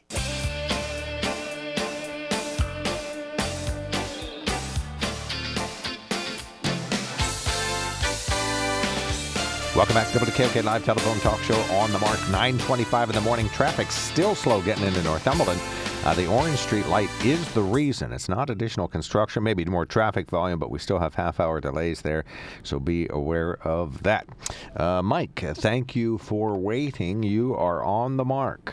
Welcome back to W K O K Live Telephone Talk Show on the Mark, nine twenty-five in the morning. Traffic still slow getting into Northumberland. Uh, the Orange Street light is the reason. It's not additional construction, maybe more traffic volume, but we still have half-hour delays there, so be aware of that. Uh, Mike, thank you for waiting. You are on the mark.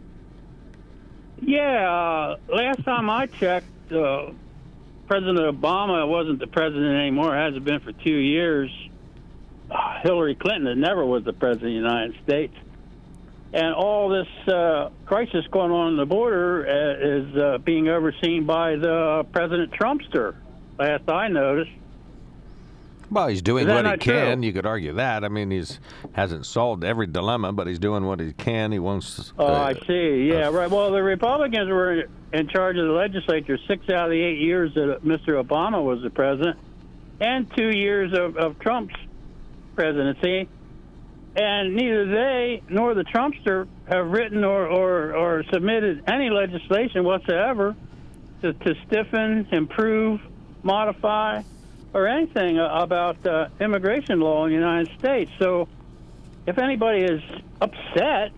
Yeah, uh, last time I checked, uh, President Obama wasn't the president anymore. It hasn't been for two years. Uh, Hillary Clinton never was the president of the United States. And all this uh, crisis going on on the border uh, is uh, being overseen by the President Trumpster, last I noticed. Well, he's doing Is that what he not true? can. You could argue that. I mean, he's hasn't solved every dilemma, but he's doing what he can. He wants. Oh, uh, I see. Yeah, right. Well, the Republicans were in charge of the legislature six out of the eight years that Mister Obama was the president, and two years of, of Trump's presidency. And neither they nor the Trumpster have written or, or, or submitted any legislation whatsoever to, to stiffen, improve, modify, or anything about uh, immigration law in the United States. So if anybody is upset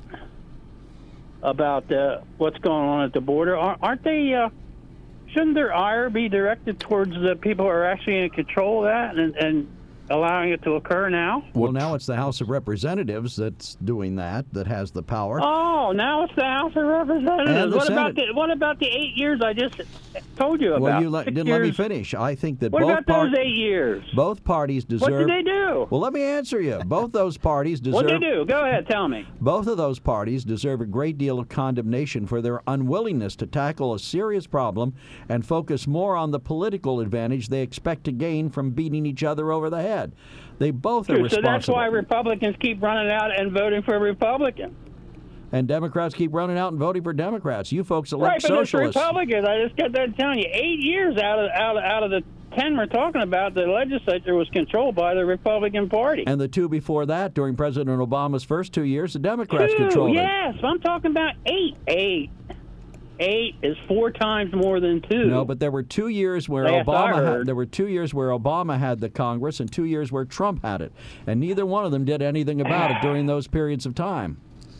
about uh, what's going on at the border, aren't they, uh, shouldn't their ire be directed towards the people who are actually in control of that and, and allowing it to occur now? Well, now it's the House of Representatives that's doing that, that has the power. Oh, now it's the House of Representatives. And the What about Senate. the what about the eight years I just told you about? Well, you let, Six didn't let me years- finish. I think that What both about par- those eight years? both parties deserve. What did they do? Well, let me answer you. Both those parties deserve. What did they do? Go ahead, tell me. Both of those parties deserve a great deal of condemnation for their unwillingness to tackle a serious problem and focus more on the political advantage they expect to gain from beating each other over the head. They both are So responsible. that's why Republicans keep running out and voting for Republicans. And Democrats keep running out and voting for Democrats. You folks Right, elect but it's socialists. Republicans. I just got done telling you, eight years out of out of, out of the ten we're talking about, the legislature was controlled by the Republican Party. And the two before that, during President Obama's first two years, the Democrats Two, controlled it. yes, I'm talking about eight. Eight. Eight is four times more than two. No, but there were two years where Last I Obama had, heard. there were two years where Obama had the Congress and two years where Trump had it, and neither one of them did anything about it during those periods of time.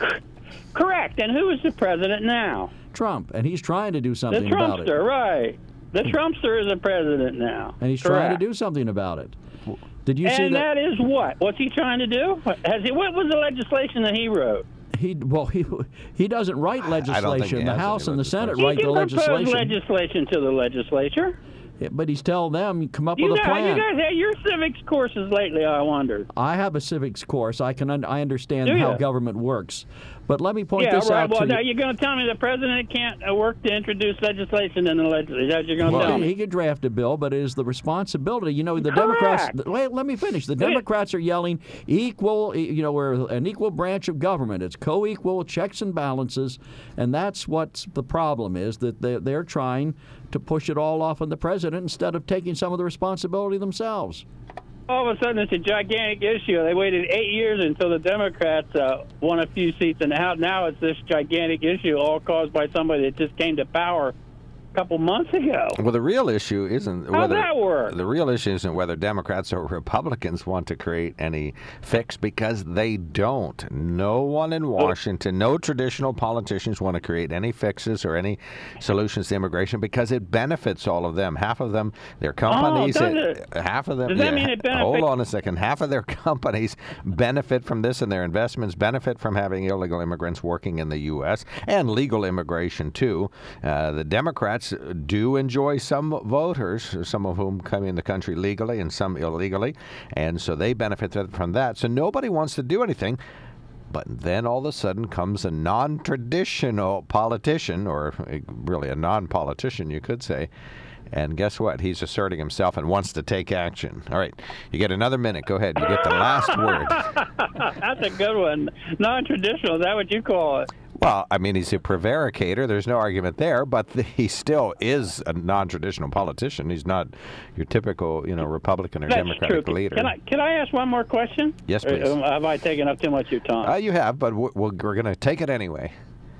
Correct. And who is the president now? Trump, and he's trying to do The something about it. Trumpster, right. The Trumpster is the president now. And he's Correct. trying to do something about it. Did you and see that? that is what? What's he trying to do? Has he? What was the legislation that he wrote? He well he he doesn't write I don't think he legislation. The has House any and the Senate He write can the propose legislation. legislation to the legislature. Yeah, but he's telling them come up You with a guys, plan. you guys had your civics courses lately, I wondered. I have a civics course. I can un- I understand Do how ya? government works. But let me point yeah, this right. out Well, to now you. you're going to tell me the president can't uh, work to introduce legislation in the legislature. That's what you're going to Well, tell he, me. he could draft a bill, but it is the responsibility. You know, the Democrats. Correct. Wait, let me finish. The Wait. Democrats are yelling equal. You know, we're an equal branch of government. It's co-equal checks and balances, and that's what the problem is. That they're, they're trying to push it all off on the president instead of taking some of the responsibility themselves. All of a sudden, it's a gigantic issue. They waited eight years until the Democrats uh, won a few seats in the House. Now it's this gigantic issue, all caused by somebody that just came to power a couple months ago. Well, the real issue isn't How's whether that work? the real issue isn't whether Democrats or Republicans want to create any fix, because they don't. No one in Washington, no traditional politicians want to create any fixes or any solutions to immigration because it benefits all of them. Half of them, their companies, Oh, does it? half of them. Does that yeah, mean it benefits- Hold on a second. Half of their companies benefit from this, and their investments benefit from having illegal immigrants working in the U S and legal immigration too. Uh, the Democrats do enjoy some voters, some of whom come in the country legally and some illegally, and so they benefit from that. So nobody wants to do anything. But then all of a sudden comes a non-traditional politician, or really a non-politician, you could say. And guess what? He's asserting himself and wants to take action. All right. You get another minute. Go ahead. You get the last word. That's a good one. Non-traditional, is that what you call it? Well, I mean, he's a prevaricator. There's no argument there, but the, he still is a non-traditional politician. He's not your typical, you know, Republican or That's Democratic true. leader. Can I, can I ask one more question? Yes, please. Or, um, have I taken up too much of your time? Uh, you have, but we're, we're going to take it anyway.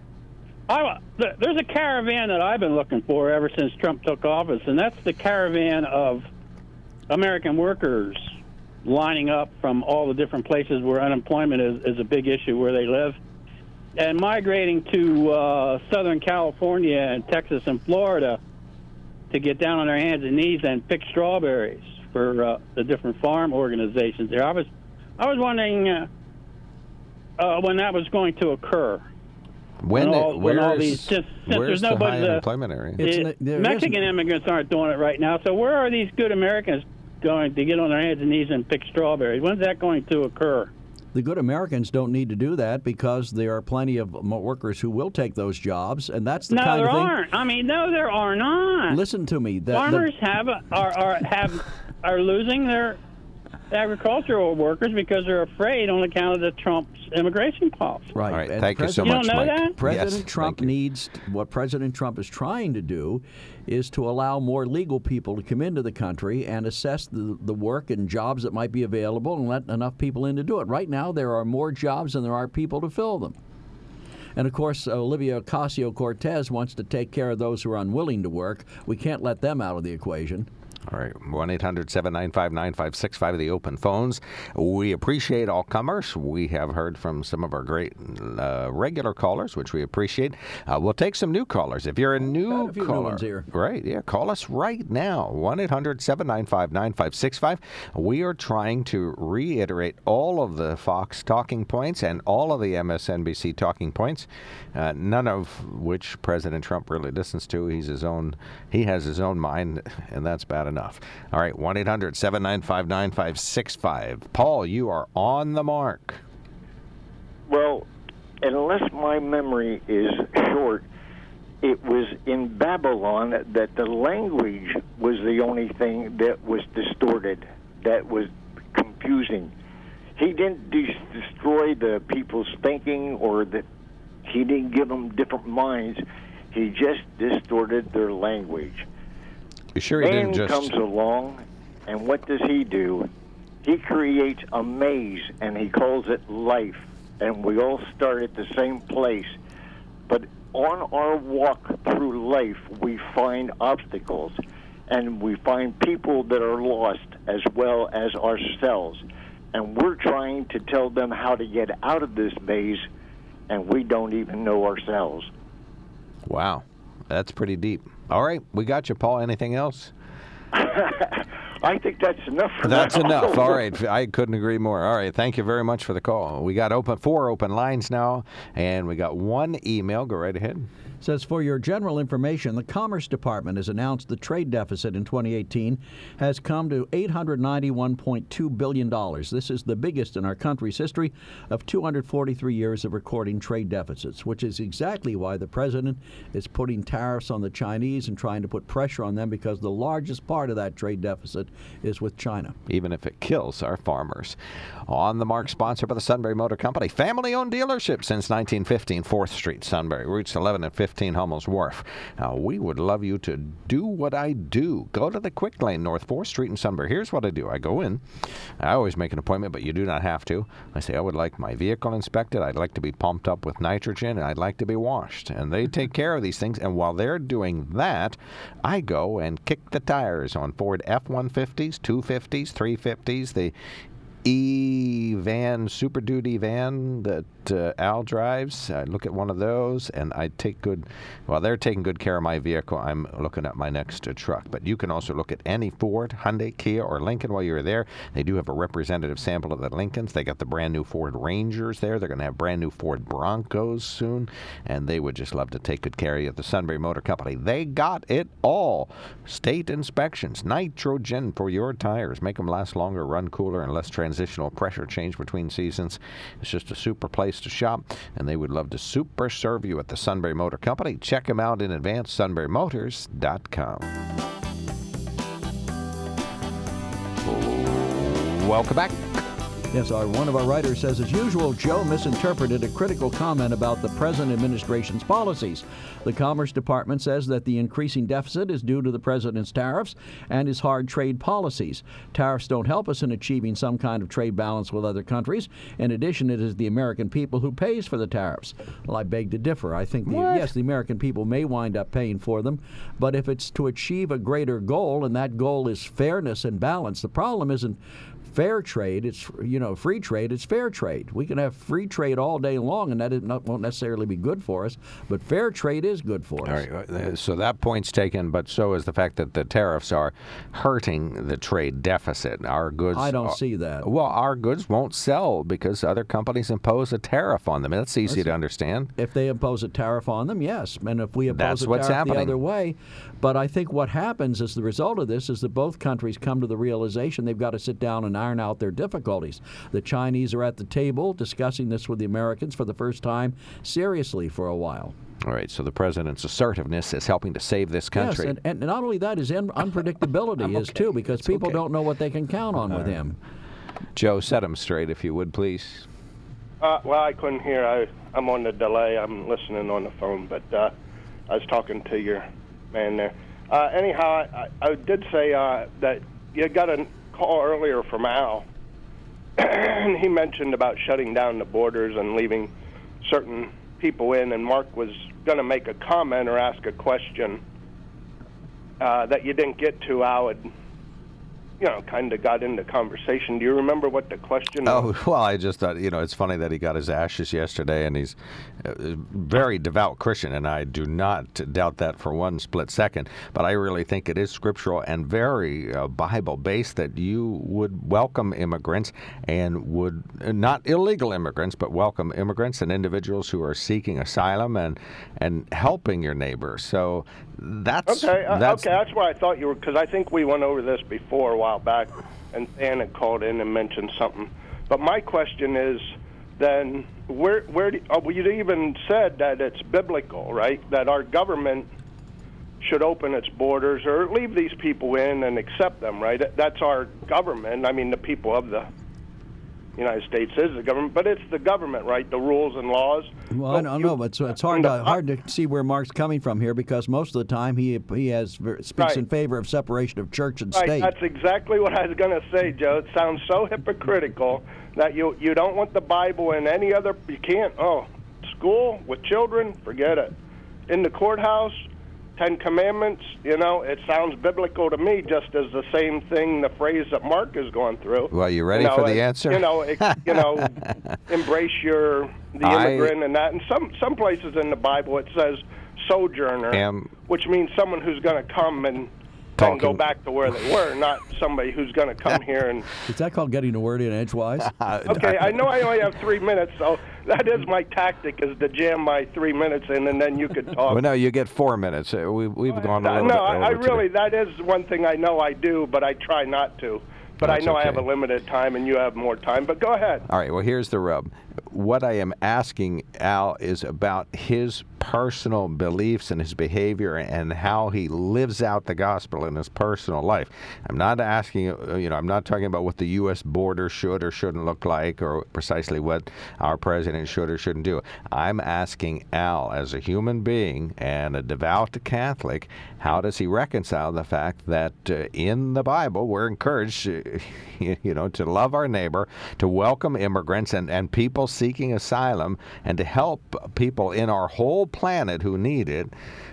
I, th- there's a caravan that I've been looking for ever since Trump took office, and that's the caravan of American workers lining up from all the different places where unemployment is, is a big issue where they live, and migrating to uh, Southern California and Texas and Florida to get down on their hands and knees and pick strawberries for uh, the different farm organizations there. I was, I was wondering uh, uh, when that was going to occur. When, When all- when all where's, these- since- since where's there's the nobody high to- unemployment area? The Mexican immigrants aren't doing it right now, so where are these good Americans going to get on their hands and knees and pick strawberries? When's that going to occur? The good Americans don't need to do that because there are plenty of mo- workers who will take those jobs, and that's the No, kind there of thing. aren't. I mean, no, there are not. Listen to me. The, Farmers have a, are are have are losing their agricultural workers because they're afraid on account of the Trump's immigration policy. Right. All right. And Thank you so You much, don't know Mike. that? President Yes, Trump thank you. needs, what President Trump is trying to do is to allow more legal people to come into the country and assess the, the work and jobs that might be available and let enough people in to do it. Right now, there are more jobs than there are people to fill them. And, of course, Olivia Ocasio-Cortez wants to take care of those who are unwilling to work. We can't let them out of the equation. All right, one eight hundred seven nine five nine five six five, the open phones. We appreciate all comers. We have heard from some of our great uh, regular callers, which we appreciate. Uh, we'll take some new callers. If you're a new Got a few new caller, ones here. right, yeah, call us right now, one eight hundred seven nine five nine five six five. We are trying to reiterate all of the Fox talking points and all of the M S N B C talking points, uh, none of which President Trump really listens to. He's his own, he has his own mind, and that's bad enough. All right, one eight hundred seven nine five nine five six five. Paul, you are on the mark. Well, unless my memory is short, it was in Babylon that the language was the only thing that was distorted, that was confusing. He didn't de- destroy the people's thinking, or that he didn't give them different minds. He just distorted their language. You sure he Man didn't just... comes along, and what does he do? He creates a maze, and he calls it life. And we all start at the same place. But on our walk through life, we find obstacles, and we find people that are lost as well as ourselves. And we're trying to tell them how to get out of this maze, and we don't even know ourselves. Wow, that's pretty deep. All right, we got you, Paul. Anything else? I think that's enough for That's now. enough. All right. I couldn't agree more. All right. Thank you very much for the call. We got open four open lines now, and we got one email. Go right ahead. Says, for your general information, the Commerce Department has announced the trade deficit in twenty eighteen has come to eight hundred ninety-one point two billion dollars. This is the biggest in our country's history of two hundred forty-three years of recording trade deficits, which is exactly why the president is putting tariffs on the Chinese and trying to put pressure on them, because the largest part of that trade deficit is with China. Even if it kills our farmers. On the Mark, sponsored by the Sunbury Motor Company. Family-owned dealership since nineteen fifteen, fourth Street, Sunbury. Routes eleven and fifteen, Hummels Wharf. Now, we would love you to do what I do. Go to the Quick Lane, North fourth Street in Sunbury. Here's what I do. I go in. I always make an appointment, but you do not have to. I say, I would like my vehicle inspected. I'd like to be pumped up with nitrogen, and I'd like to be washed. And they take care of these things. And while they're doing that, I go and kick the tires on Ford F one fifties, two fifties, three fifties, the E-van, Super Duty van that uh, Al drives. I look at one of those, and I take good, while they're taking good care of my vehicle, I'm looking at my next uh, truck. But you can also look at any Ford, Hyundai, Kia, or Lincoln while you're there. They do have a representative sample of the Lincolns. They got the brand new Ford Rangers there. They're going to have brand new Ford Broncos soon, and they would just love to take good care of you at the Sunbury Motor Company. They got it all. State inspections, nitrogen for your tires. Make them last longer, run cooler, and less transitional pressure change between seasons. It's just a super place to shop, and they would love to super serve you at the Sunbury Motor Company. Check them out in advance, sunbury motors dot com. Welcome back. Yes, our, one of our writers says, as usual, Joe misinterpreted a critical comment about the present administration's policies. The Commerce Department says that the increasing deficit is due to the president's tariffs and his hard trade policies. Tariffs don't help us in achieving some kind of trade balance with other countries. In addition, it is the American people who pays for the tariffs. Well, I beg to differ. I think, the, yes, the American people may wind up paying for them, but if it's to achieve a greater goal, and that goal is fairness and balance, the problem isn't fair trade, it's, you know, free trade, it's fair trade. We can have free trade all day long, and that is not, won't necessarily be good for us, but fair trade is good for us. All right, so that point's taken, but so is the fact that the tariffs are hurting the trade deficit. Our goods... I don't are, see that. Well, our goods won't sell because other companies impose a tariff on them. That's easy That's, to understand. If they impose a tariff on them, yes. And if we impose That's a what's tariff happening. the other way. But I think what happens as the result of this is that both countries come to the realization they've got to sit down and iron out their difficulties. The Chinese are at the table discussing this with the Americans for the first time seriously for a while. All right, so the president's assertiveness is helping to save this country. Yes, and, and not only that, his un- unpredictability okay. is too, because It's people okay. don't know what they can count on with him. Joe, set him straight if you would, please. Uh, well, I couldn't hear. I, I'm on the delay. I'm listening on the phone, but uh, I was talking to your man there. Uh, anyhow, I, I did say uh, that you got a call earlier from Al, and he mentioned about shutting down the borders and leaving certain people in, and Mark was going to make a comment or ask a question uh, that you didn't get to. Al had, you know, kind of got into conversation. Do you remember what the question was? Oh, well, I just thought, you know, it's funny that he got his ashes yesterday, and he's a very devout Christian, and I do not doubt that for one split second. But I really think it is scriptural and very uh, Bible-based that you would welcome immigrants and would, not illegal immigrants, but welcome immigrants and individuals who are seeking asylum and, and helping your neighbor. So that's... Okay, uh, that's, okay, that's why I thought you were, because I think we went over this before a while back, and Ann had called in and mentioned something. But my question is, then, where, where do, oh, you even said that it's biblical, right? That our government should open its borders or leave these people in and accept them, right? That's our government. I mean, the people of the United States is the government, but it's the government, right? The rules and laws. Well, I don't know, but it's, it's hard to hard to see where Mark's coming from here, because most of the time he he has speaks Right. in favor of separation of church and Right, state. that's exactly what I was going to say, Joe. It sounds so hypocritical that you you don't want the Bible in any other. You can't. Oh, school with children, forget it. In the courthouse, Ten Commandments. You know, it sounds biblical to me, just as the same thing. The phrase that Mark is going through. Well, you ready you know, for the and, answer? You know, it, you know, embrace your the I- immigrant and that. And some some places in the Bible it says sojourner, Am- which means someone who's going to come and. Talking- And go back to where they were, not somebody who's going to come here and. Is that called getting a word in edgewise? Okay, I know I only have three minutes, so that is my tactic: is to jam my three minutes in, and then you could talk. Well, no, you get four minutes. Uh, We, we've gone a no, little bit I, I over today. really that is one thing I know I do, but I try not to. But That's I know I have a okay. limited time, and you have more time. But go ahead. All right, well, here's the rub. What I am asking Al is about his personal beliefs and his behavior and how he lives out the gospel in his personal life. I'm not asking, uh, you know, I'm not talking about what the U S border should or shouldn't look like or precisely what our president should or shouldn't do. I'm asking Al, as a human being and a devout Catholic, how does he reconcile the fact that uh, in the Bible we're encouraged, uh, you know, to love our neighbor, to welcome immigrants and, and people seeking asylum, and to help people in our whole planet who need it.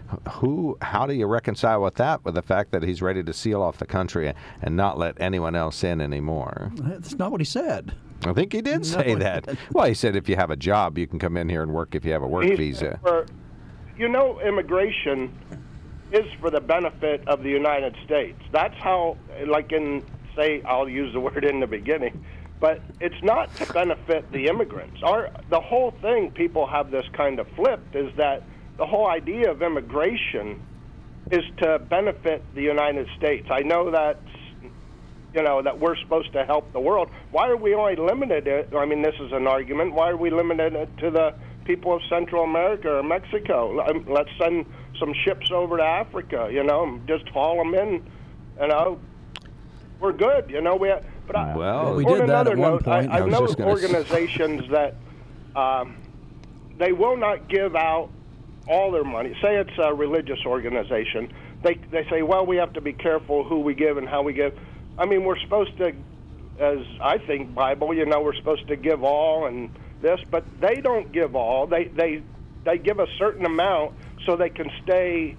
Who? How do you reconcile with that, with the fact that he's ready to seal off the country and not let anyone else in anymore? That's not what he said. I think he did say No. that. Well, he said if you have a job, you can come in here and work if you have a work He- visa. for- you know, immigration is for the benefit of the United States. That's how, like in, say, I'll use the word in the beginning, but it's not to benefit the immigrants. Our the whole thing, people have this kind of flipped, is that the whole idea of immigration is to benefit the United States. I know that, you know, that we're supposed to help the world. Why are we only limited it? I mean, this is an argument. Why are we limited it to the people of Central America or Mexico? Um, Let's send some ships over to Africa, you know, and just haul them in, you know. We're good, you know. We have, but I, Well, we on did that another at one note, point. I, I I was know just gonna s- organizations that um, they will not give out all their money. Say it's a religious organization. They they say, well, we have to be careful who we give and how we give. I mean, we're supposed to, as I think Bible, you know, we're supposed to give all and this, but they don't give all. They they they give a certain amount so they can stay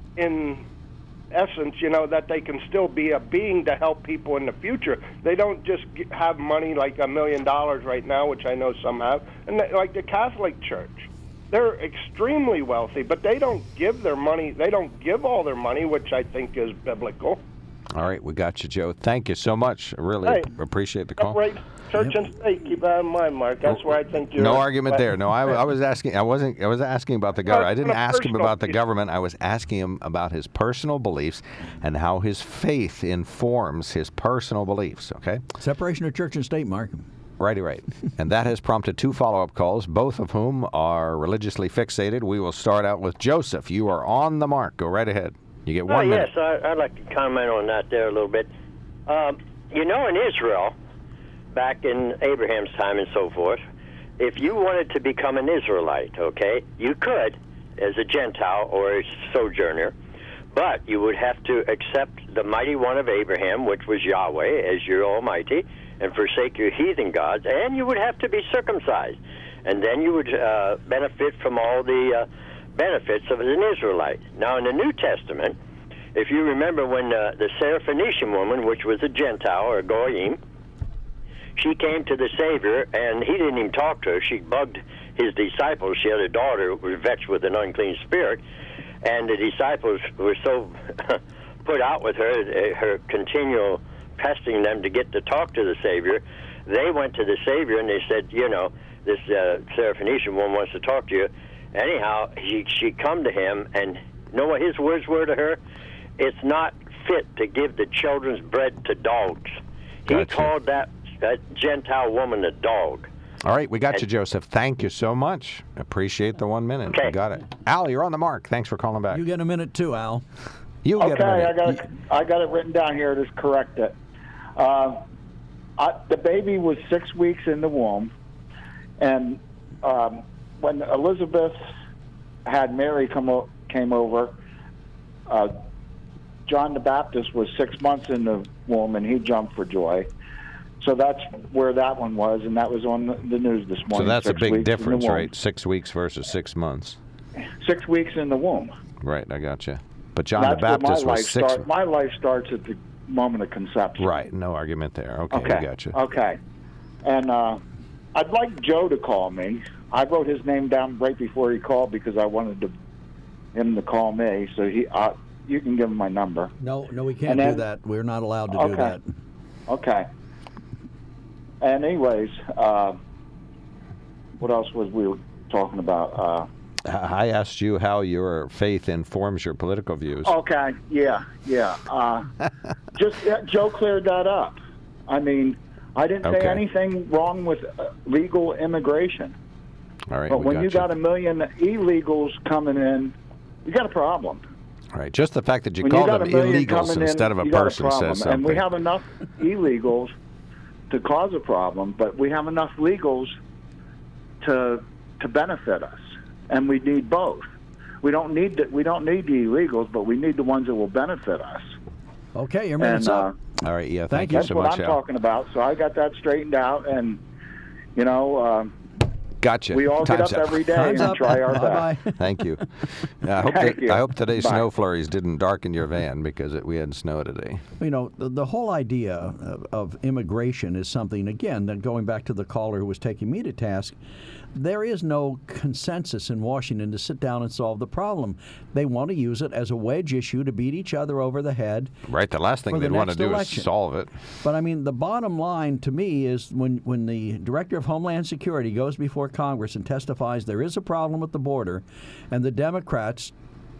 in essence, you know, that they can still be a being to help people in the future. They don't just g- have money like a million dollars right now, which I know some have, and they, like the Catholic Church. They're extremely wealthy, but they don't give their money, they don't give all their money, which I think is biblical. All right, we got you, Joe. Thank you so much. I really Hey, ap- appreciate the call. Separate church and state. Keep that in mind, Mark. That's where I think you're... No argument there. No, I, I was asking. I wasn't. I was asking about the government. I didn't on a ask him personal about the basis. government. I was asking him about his personal beliefs and how his faith informs his personal beliefs. Okay. Separation of church and state, Mark. Righty, right. And that has prompted two follow-up calls, both of whom are religiously fixated. We will start out with Joseph. You are on the mark. Go right ahead. You get one oh, minute. yes, I, I'd like to comment on that there a little bit. Um, you know, in Israel, back in Abraham's time and so forth, if you wanted to become an Israelite, okay, you could as a Gentile or a sojourner, but you would have to accept the mighty one of Abraham, which was Yahweh, as your Almighty, and forsake your heathen gods, and you would have to be circumcised. And then you would uh, benefit from all the uh, benefits of an Israelite. Now, in the New Testament, if you remember when uh, the Syrophoenician woman, which was a Gentile or a Goyim, she came to the Savior, and he didn't even talk to her. She bugged his disciples. She had a daughter who was vexed with an unclean spirit, and the disciples were so put out with her, her continual pestering them to get to talk to the Savior. They went to the Savior, and they said, you know, this uh, Syrophoenician woman wants to talk to you. Anyhow, she, she come to him, and you know what his words were to her? It's not fit to give the children's bread to dogs. He Gotcha. called that, that Gentile woman a dog. All right, we got And- you, Joseph. Thank you so much. Appreciate the one minute. Okay. You got it. Al, you're on the mark. Thanks for calling back. You get a minute too, Al. You get Okay, a minute. I got it. I got it written down here to correct it. Uh, I, the baby was six weeks in the womb, and um, when Elizabeth had Mary come o- came over, uh, John the Baptist was six months in the womb, and he jumped for joy. So that's where that one was, and that was on the, the news this morning. So that's a six big weeks in the difference, womb. right? Six weeks versus six months. Six weeks in the womb. Right, I got you. But John that's the Baptist where my was life six. start, My life starts at the moment of conception. Right, no argument there. Okay, Okay. I got you. Okay. And uh, I'd like Joe to call me. I wrote his name down right before he called because I wanted to, him to call me. So he, uh, you can give him my number. No, no, we can't And then- do that. We're not allowed to Okay. do that. Okay. And anyways, uh, what else was we were talking about? Uh, I asked you how your faith informs your political views. Okay, yeah, yeah. Uh, just uh, Joe cleared that up. I mean, I didn't say Okay. anything wrong with uh, legal immigration. All right, But we when got you got a million illegals coming in, you got a problem. All right, just the fact that you when called you got them a million illegals coming instead in, of a you got person problem. says And we something. have enough illegals to cause a problem, but we have enough legals to to benefit us, and we need both. We don't need the, we don't need the illegals, but we need the ones that will benefit us. Okay, your minute's And, uh, up. All right, yeah, Thank thank, you. you That's so what much, I'm Al. talking about. So I got that straightened out, and you know, uh, Gotcha. we all Time's get up, up. every day Time's and up. try our Bye-bye. best. Thank you. Uh, I hope Thank that, you. I hope today's Bye. snow flurries didn't darken your van because it, we had snow today. You know, the, the whole idea of, of immigration is something, again, that going back to the caller who was taking me to task, there is no consensus in Washington to sit down and solve the problem. They want to use it as a wedge issue to beat each other over the head. Right, the last thing For the they'd want to next do election. is solve it. But I mean, the bottom line to me is when, when the Director of Homeland Security goes before Congress and testifies there is a problem at the border, and the Democrats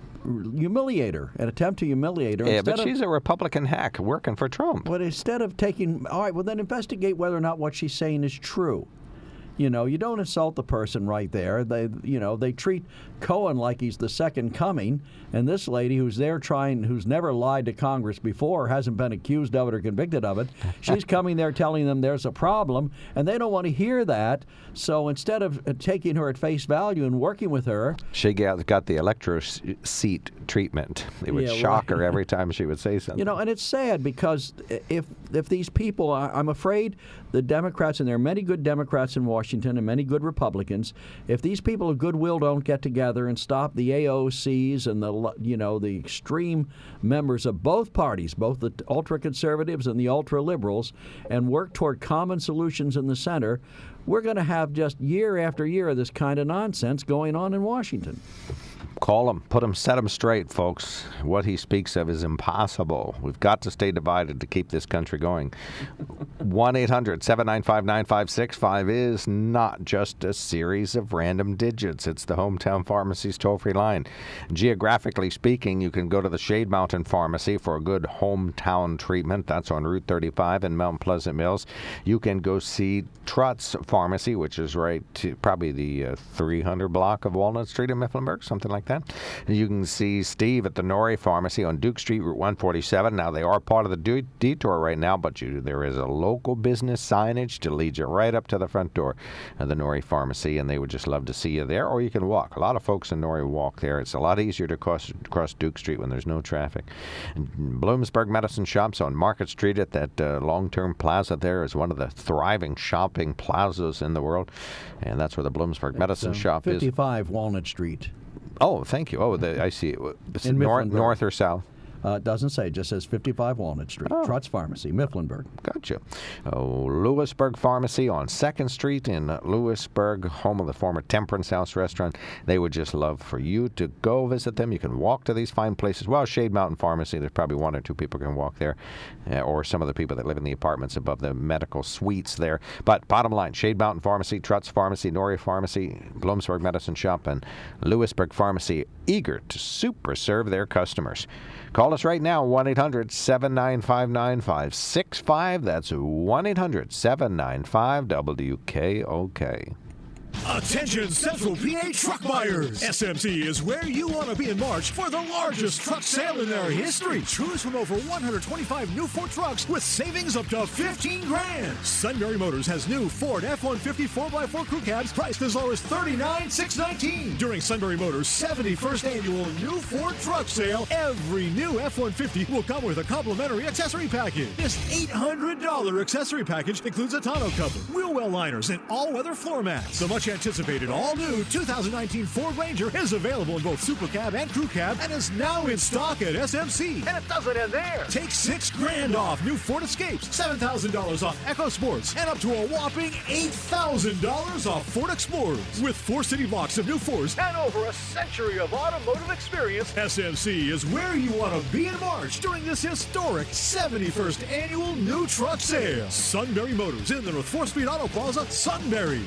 humiliate her and attempt to humiliate her. Yeah, instead but of- she's a Republican hack working for Trump. But instead of taking, all right, well, then investigate whether or not what she's saying is true. You know, you don't insult the person right there. They, you know, they treat Cohen like he's the second coming, and this lady who's there trying, who's never lied to Congress before, hasn't been accused of it or convicted of it, she's coming there telling them there's a problem, and they don't want to hear that. So instead of uh, taking her at face value and working with her, She got, got the electro s- seat treatment. It would Yeah, shock right. her every time she would say something. you know, and it's sad because if if these people, I- I'm afraid the Democrats, and there are many good Democrats in Washington and many good Republicans, if these people of goodwill don't get together and stop the A O Cs and the, you know, the extreme members of both parties, both the ultra-conservatives and the ultra-liberals, and work toward common solutions in the center, we're going to have just year after year of this kind of nonsense going on in Washington. Call him, put him, set him straight, folks. What he speaks of is impossible. We've got to stay divided to keep this country going. one eight hundred seven nine five nine five six five is not just a series of random digits. It's the Hometown Pharmacy's toll-free line. Geographically speaking, you can go to the Shade Mountain Pharmacy for a good hometown treatment. That's on Route thirty-five in Mount Pleasant Mills. You can go see Trutz Pharmacy, which is right to probably the uh, three hundred block of Walnut Street in Mifflinburg, something like like that. And you can see Steve at the Norrie Pharmacy on Duke Street, Route one forty-seven. Now, they are part of the du- detour right now, but you, there is a local business signage to lead you right up to the front door of the Norrie Pharmacy, and they would just love to see you there, or you can walk. A lot of folks in Norrie walk there. It's a lot easier to cross, cross Duke Street when there's no traffic. And Bloomsburg Medicine Shops on Market Street at that uh, long-term plaza there is one of the thriving shopping plazas in the world, and that's where the Bloomsburg Medicine um, Shop is. fifty-five Walnut Street. Oh, thank you. Oh, the, I see it. In North, Mifflinburg. north or south? Uh, it doesn't say. It just says fifty-five Walnut Street. Oh. Trutz Pharmacy, Mifflinburg. Gotcha. Oh, Lewisburg Pharmacy on second Street in Lewisburg, home of the former Temperance House restaurant. They would just love for you to go visit them. You can walk to these fine places. Well, Shade Mountain Pharmacy, there's probably one or two people can walk there, uh, or some of the people that live in the apartments above the medical suites there. But bottom line, Shade Mountain Pharmacy, Trutz Pharmacy, Norrie Pharmacy, Bloomsburg Medicine Shop, and Lewisburg Pharmacy, eager to super serve their customers. Call us right now, one eight hundred seven nine five nine five six five. That's one eight hundred seven nine five W K O K. Attention Central P A truck buyers! S M C is where you want to be in March for the largest truck sale in their history. Choose from over one hundred twenty-five new Ford trucks with savings up to fifteen grand. Sunbury Motors has new Ford F one fifty four by four crew cabs priced as low as thirty-nine thousand six hundred nineteen dollars. During Sunbury Motors' seventy-first annual new Ford truck sale, every new F one fifty will come with a complimentary accessory package. This eight hundred dollars accessory package includes a tonneau cover, wheel well liners, and all-weather floor mats. The much anticipated all-new two thousand nineteen Ford Ranger is available in both Super Cab and Crew Cab and is now in stock at S M C. And it doesn't end there. Take six grand off new Ford Escapes, seven thousand dollars off Echo Sports, and up to a whopping eight thousand dollars off Ford Explorers. With four city blocks of new Fords and over a century of automotive experience, S M C is where you want to be in March during this historic seventy-first annual new truck sale. Sunbury Motors in the North fourth Street Auto Plaza, Sunbury.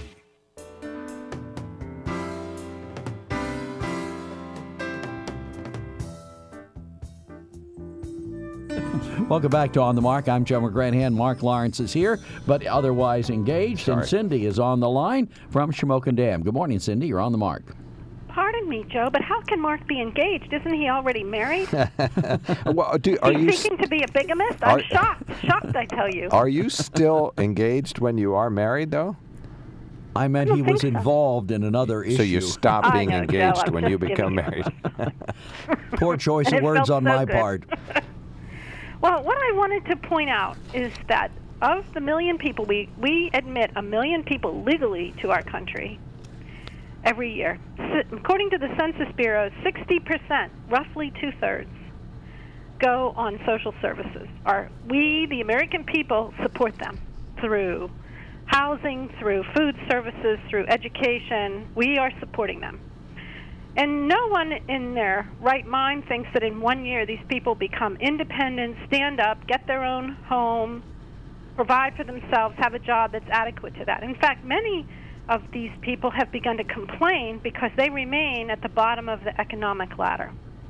Welcome back to On the Mark. I'm Joe McGranahan. Mark Lawrence is here, but otherwise engaged. Sorry. And Cindy is on the line from Shamokin Dam. Good morning, Cindy. You're on the Mark. Pardon me, Joe, but how can Mark be engaged? Isn't he already married? well, do, are He's you seeking to be a bigamist? I'm are- shocked. Shocked, I tell you. are you still engaged when you are married, though? I meant I he don't was think so. involved in another issue. So you stop I being know, Joe, engaged I'm when just you become kidding. married. Poor choice And of it words felt on so my good. part. Well, what I wanted to point out is that of the million people, we, we admit a million people legally to our country every year. S- according to the Census Bureau, sixty percent, roughly two-thirds, go on social services. Our, we, the American people, support them through housing, through food services, through education. We are supporting them. And no one in their right mind thinks that in one year these people become independent, stand up, get their own home, provide for themselves, have a job that's adequate to that. In fact, many of these people have begun to complain because they remain at the bottom of the economic ladder.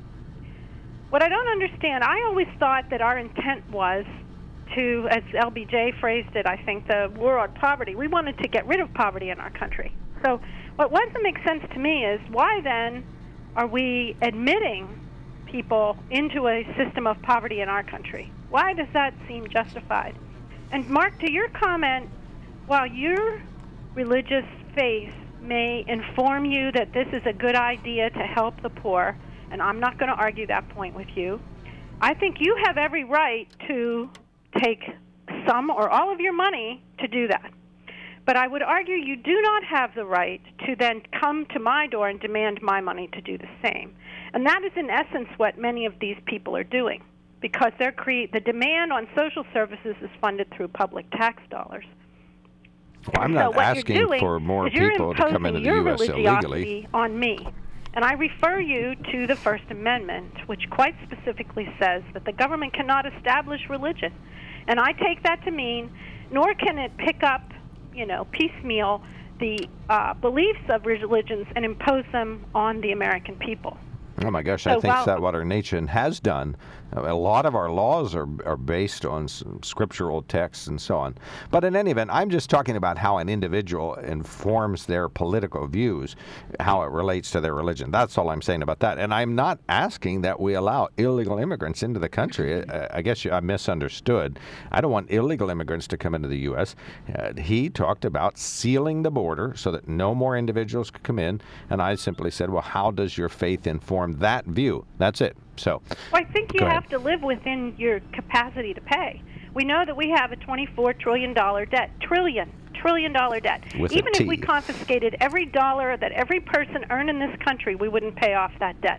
What I don't understand, I always thought that our intent was to, as L B J phrased it, I think, the war on poverty. We wanted to get rid of poverty in our country. So what doesn't make sense to me is why then are we admitting people into a system of poverty in our country? Why does that seem justified? And Mark, to your comment, while your religious faith may inform you that this is a good idea to help the poor, and I'm not going to argue that point with you, I think you have every right to take some or all of your money to do that. But I would argue you do not have the right to then come to my door and demand my money to do the same. And that is in essence what many of these people are doing, because they're cre- the demand on social services is funded through public tax dollars. Well, I'm So not what asking you're doing for more is you're people to come into imposing the your U S religiosity illegally. on me. And I refer you to the First Amendment, which quite specifically says that the government cannot establish religion. And I take that to mean, nor can it pick up, you know, piecemeal the uh, beliefs of religions and impose them on the American people. Oh my gosh, So I think while- that what our nation has done. A lot of our laws are, are based on some scriptural texts and so on. But in any event, I'm just talking about how an individual informs their political views, how it relates to their religion. That's all I'm saying about that. And I'm not asking that we allow illegal immigrants into the country. I, I guess you, I misunderstood. I don't want illegal immigrants to come into the U S Uh, he talked about sealing the border so that no more individuals could come in. And I simply said, well, how does your faith inform that view? That's it. So, Well, I think you go ahead. have to live within your capacity to pay. We know that we have a twenty-four trillion dollars debt. Trillion. Trillion dollar debt. With a Even if T. we confiscated every dollar that every person earned in this country, we wouldn't pay off that debt.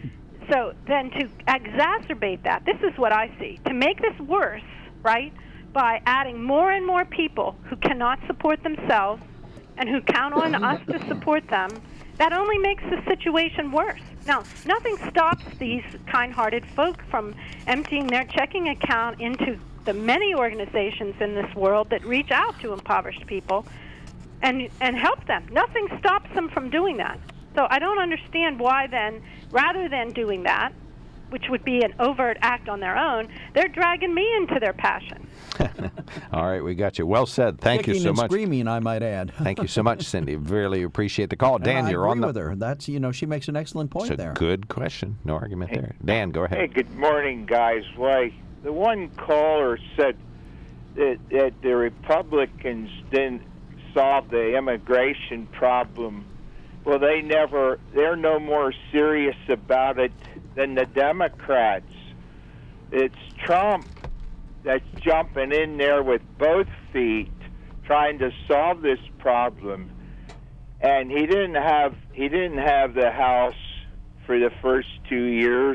So then to exacerbate that, this is what I see. To make this worse, right, by adding more and more people who cannot support themselves and who count on us to support them, that only makes the situation worse. Now, nothing stops these kind-hearted folk from emptying their checking account into the many organizations in this world that reach out to impoverished people and and help them. Nothing stops them from doing that. So I don't understand why then, rather than doing that, which would be an overt act on their own, they're dragging me into their passion. All right, we got you. Well said. Thank Kicking you so and much. screaming, I might add. Thank you so much, Cindy. Really appreciate the call. Dan, And I you're agree on the. with her. That's, you know, she makes an excellent point It's a there. good question. No argument there. Dan, go ahead. Hey, good morning, guys. Why, the one caller said that, that the Republicans didn't solve the immigration problem. Well, they never, they're no more serious about it than the Democrats. It's Trump that's jumping in there with both feet trying to solve this problem. And he didn't have he didn't have the House for the first two years.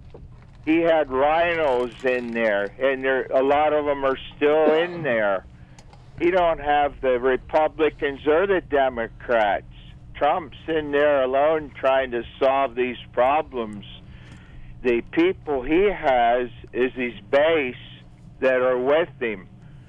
He had rhinos in there, and there a lot of them are still in there. He don't have the Republicans or the Democrats. Trump's in there alone trying to solve these problems. The people he has is his base that are with him.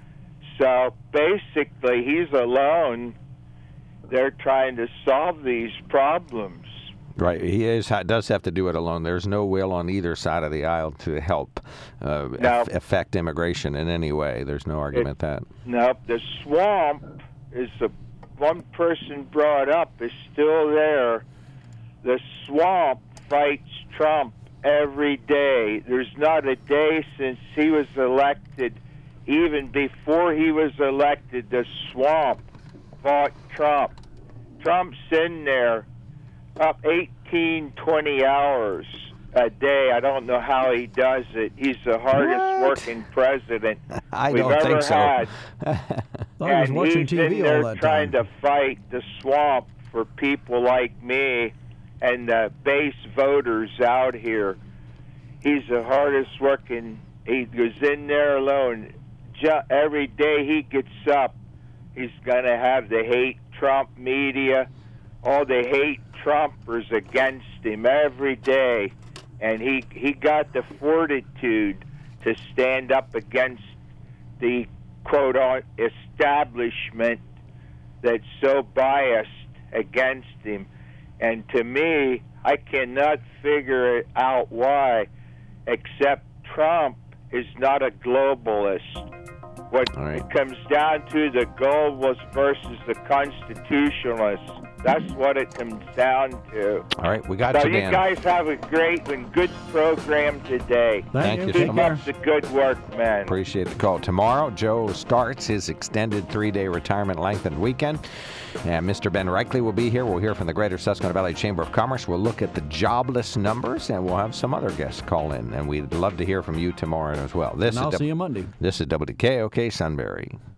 So basically, he's alone. They're trying to solve these problems. Right, he is does have to do it alone. There's no will on either side of the aisle to help uh, No. aff- affect immigration in any way. There's no argument that. Nope, the swamp is the one person brought up is still there. The swamp fights Trump every day. There's not a day since he was elected, even before he was elected, the swamp fought Trump. Trump's in there up eighteen, twenty hours a day. I don't know how he does it. He's the hardest What? working president I we've don't ever think so. had. Thought he was And watching he's T V in all there that trying time. to fight the swamp for people like me and the base voters out here. He's the hardest working. He goes in there alone. Ju- Every day he gets up, he's going to have the hate Trump media, all the hate Trumpers against him every day. And he, he got the fortitude to stand up against the quote on establishment that's so biased against him. And to me, I cannot figure it out why, except Trump is not a globalist. What it comes down to, the globalists versus the constitutionalists. That's what it comes down to. All right, we got so you, you Dan. guys have a great and good program today. Thank you. Keep Thank you so up the good work, man. Appreciate the call. Tomorrow, Joe starts his extended three-day retirement lengthened weekend. And Mister Ben Reichley will be here. We'll hear from the Greater Susquehanna Valley Chamber of Commerce. We'll look at the jobless numbers, and we'll have some other guests call in. And we'd love to hear from you tomorrow as well. This And I'll is see you Monday. This is W K O K Sunbury.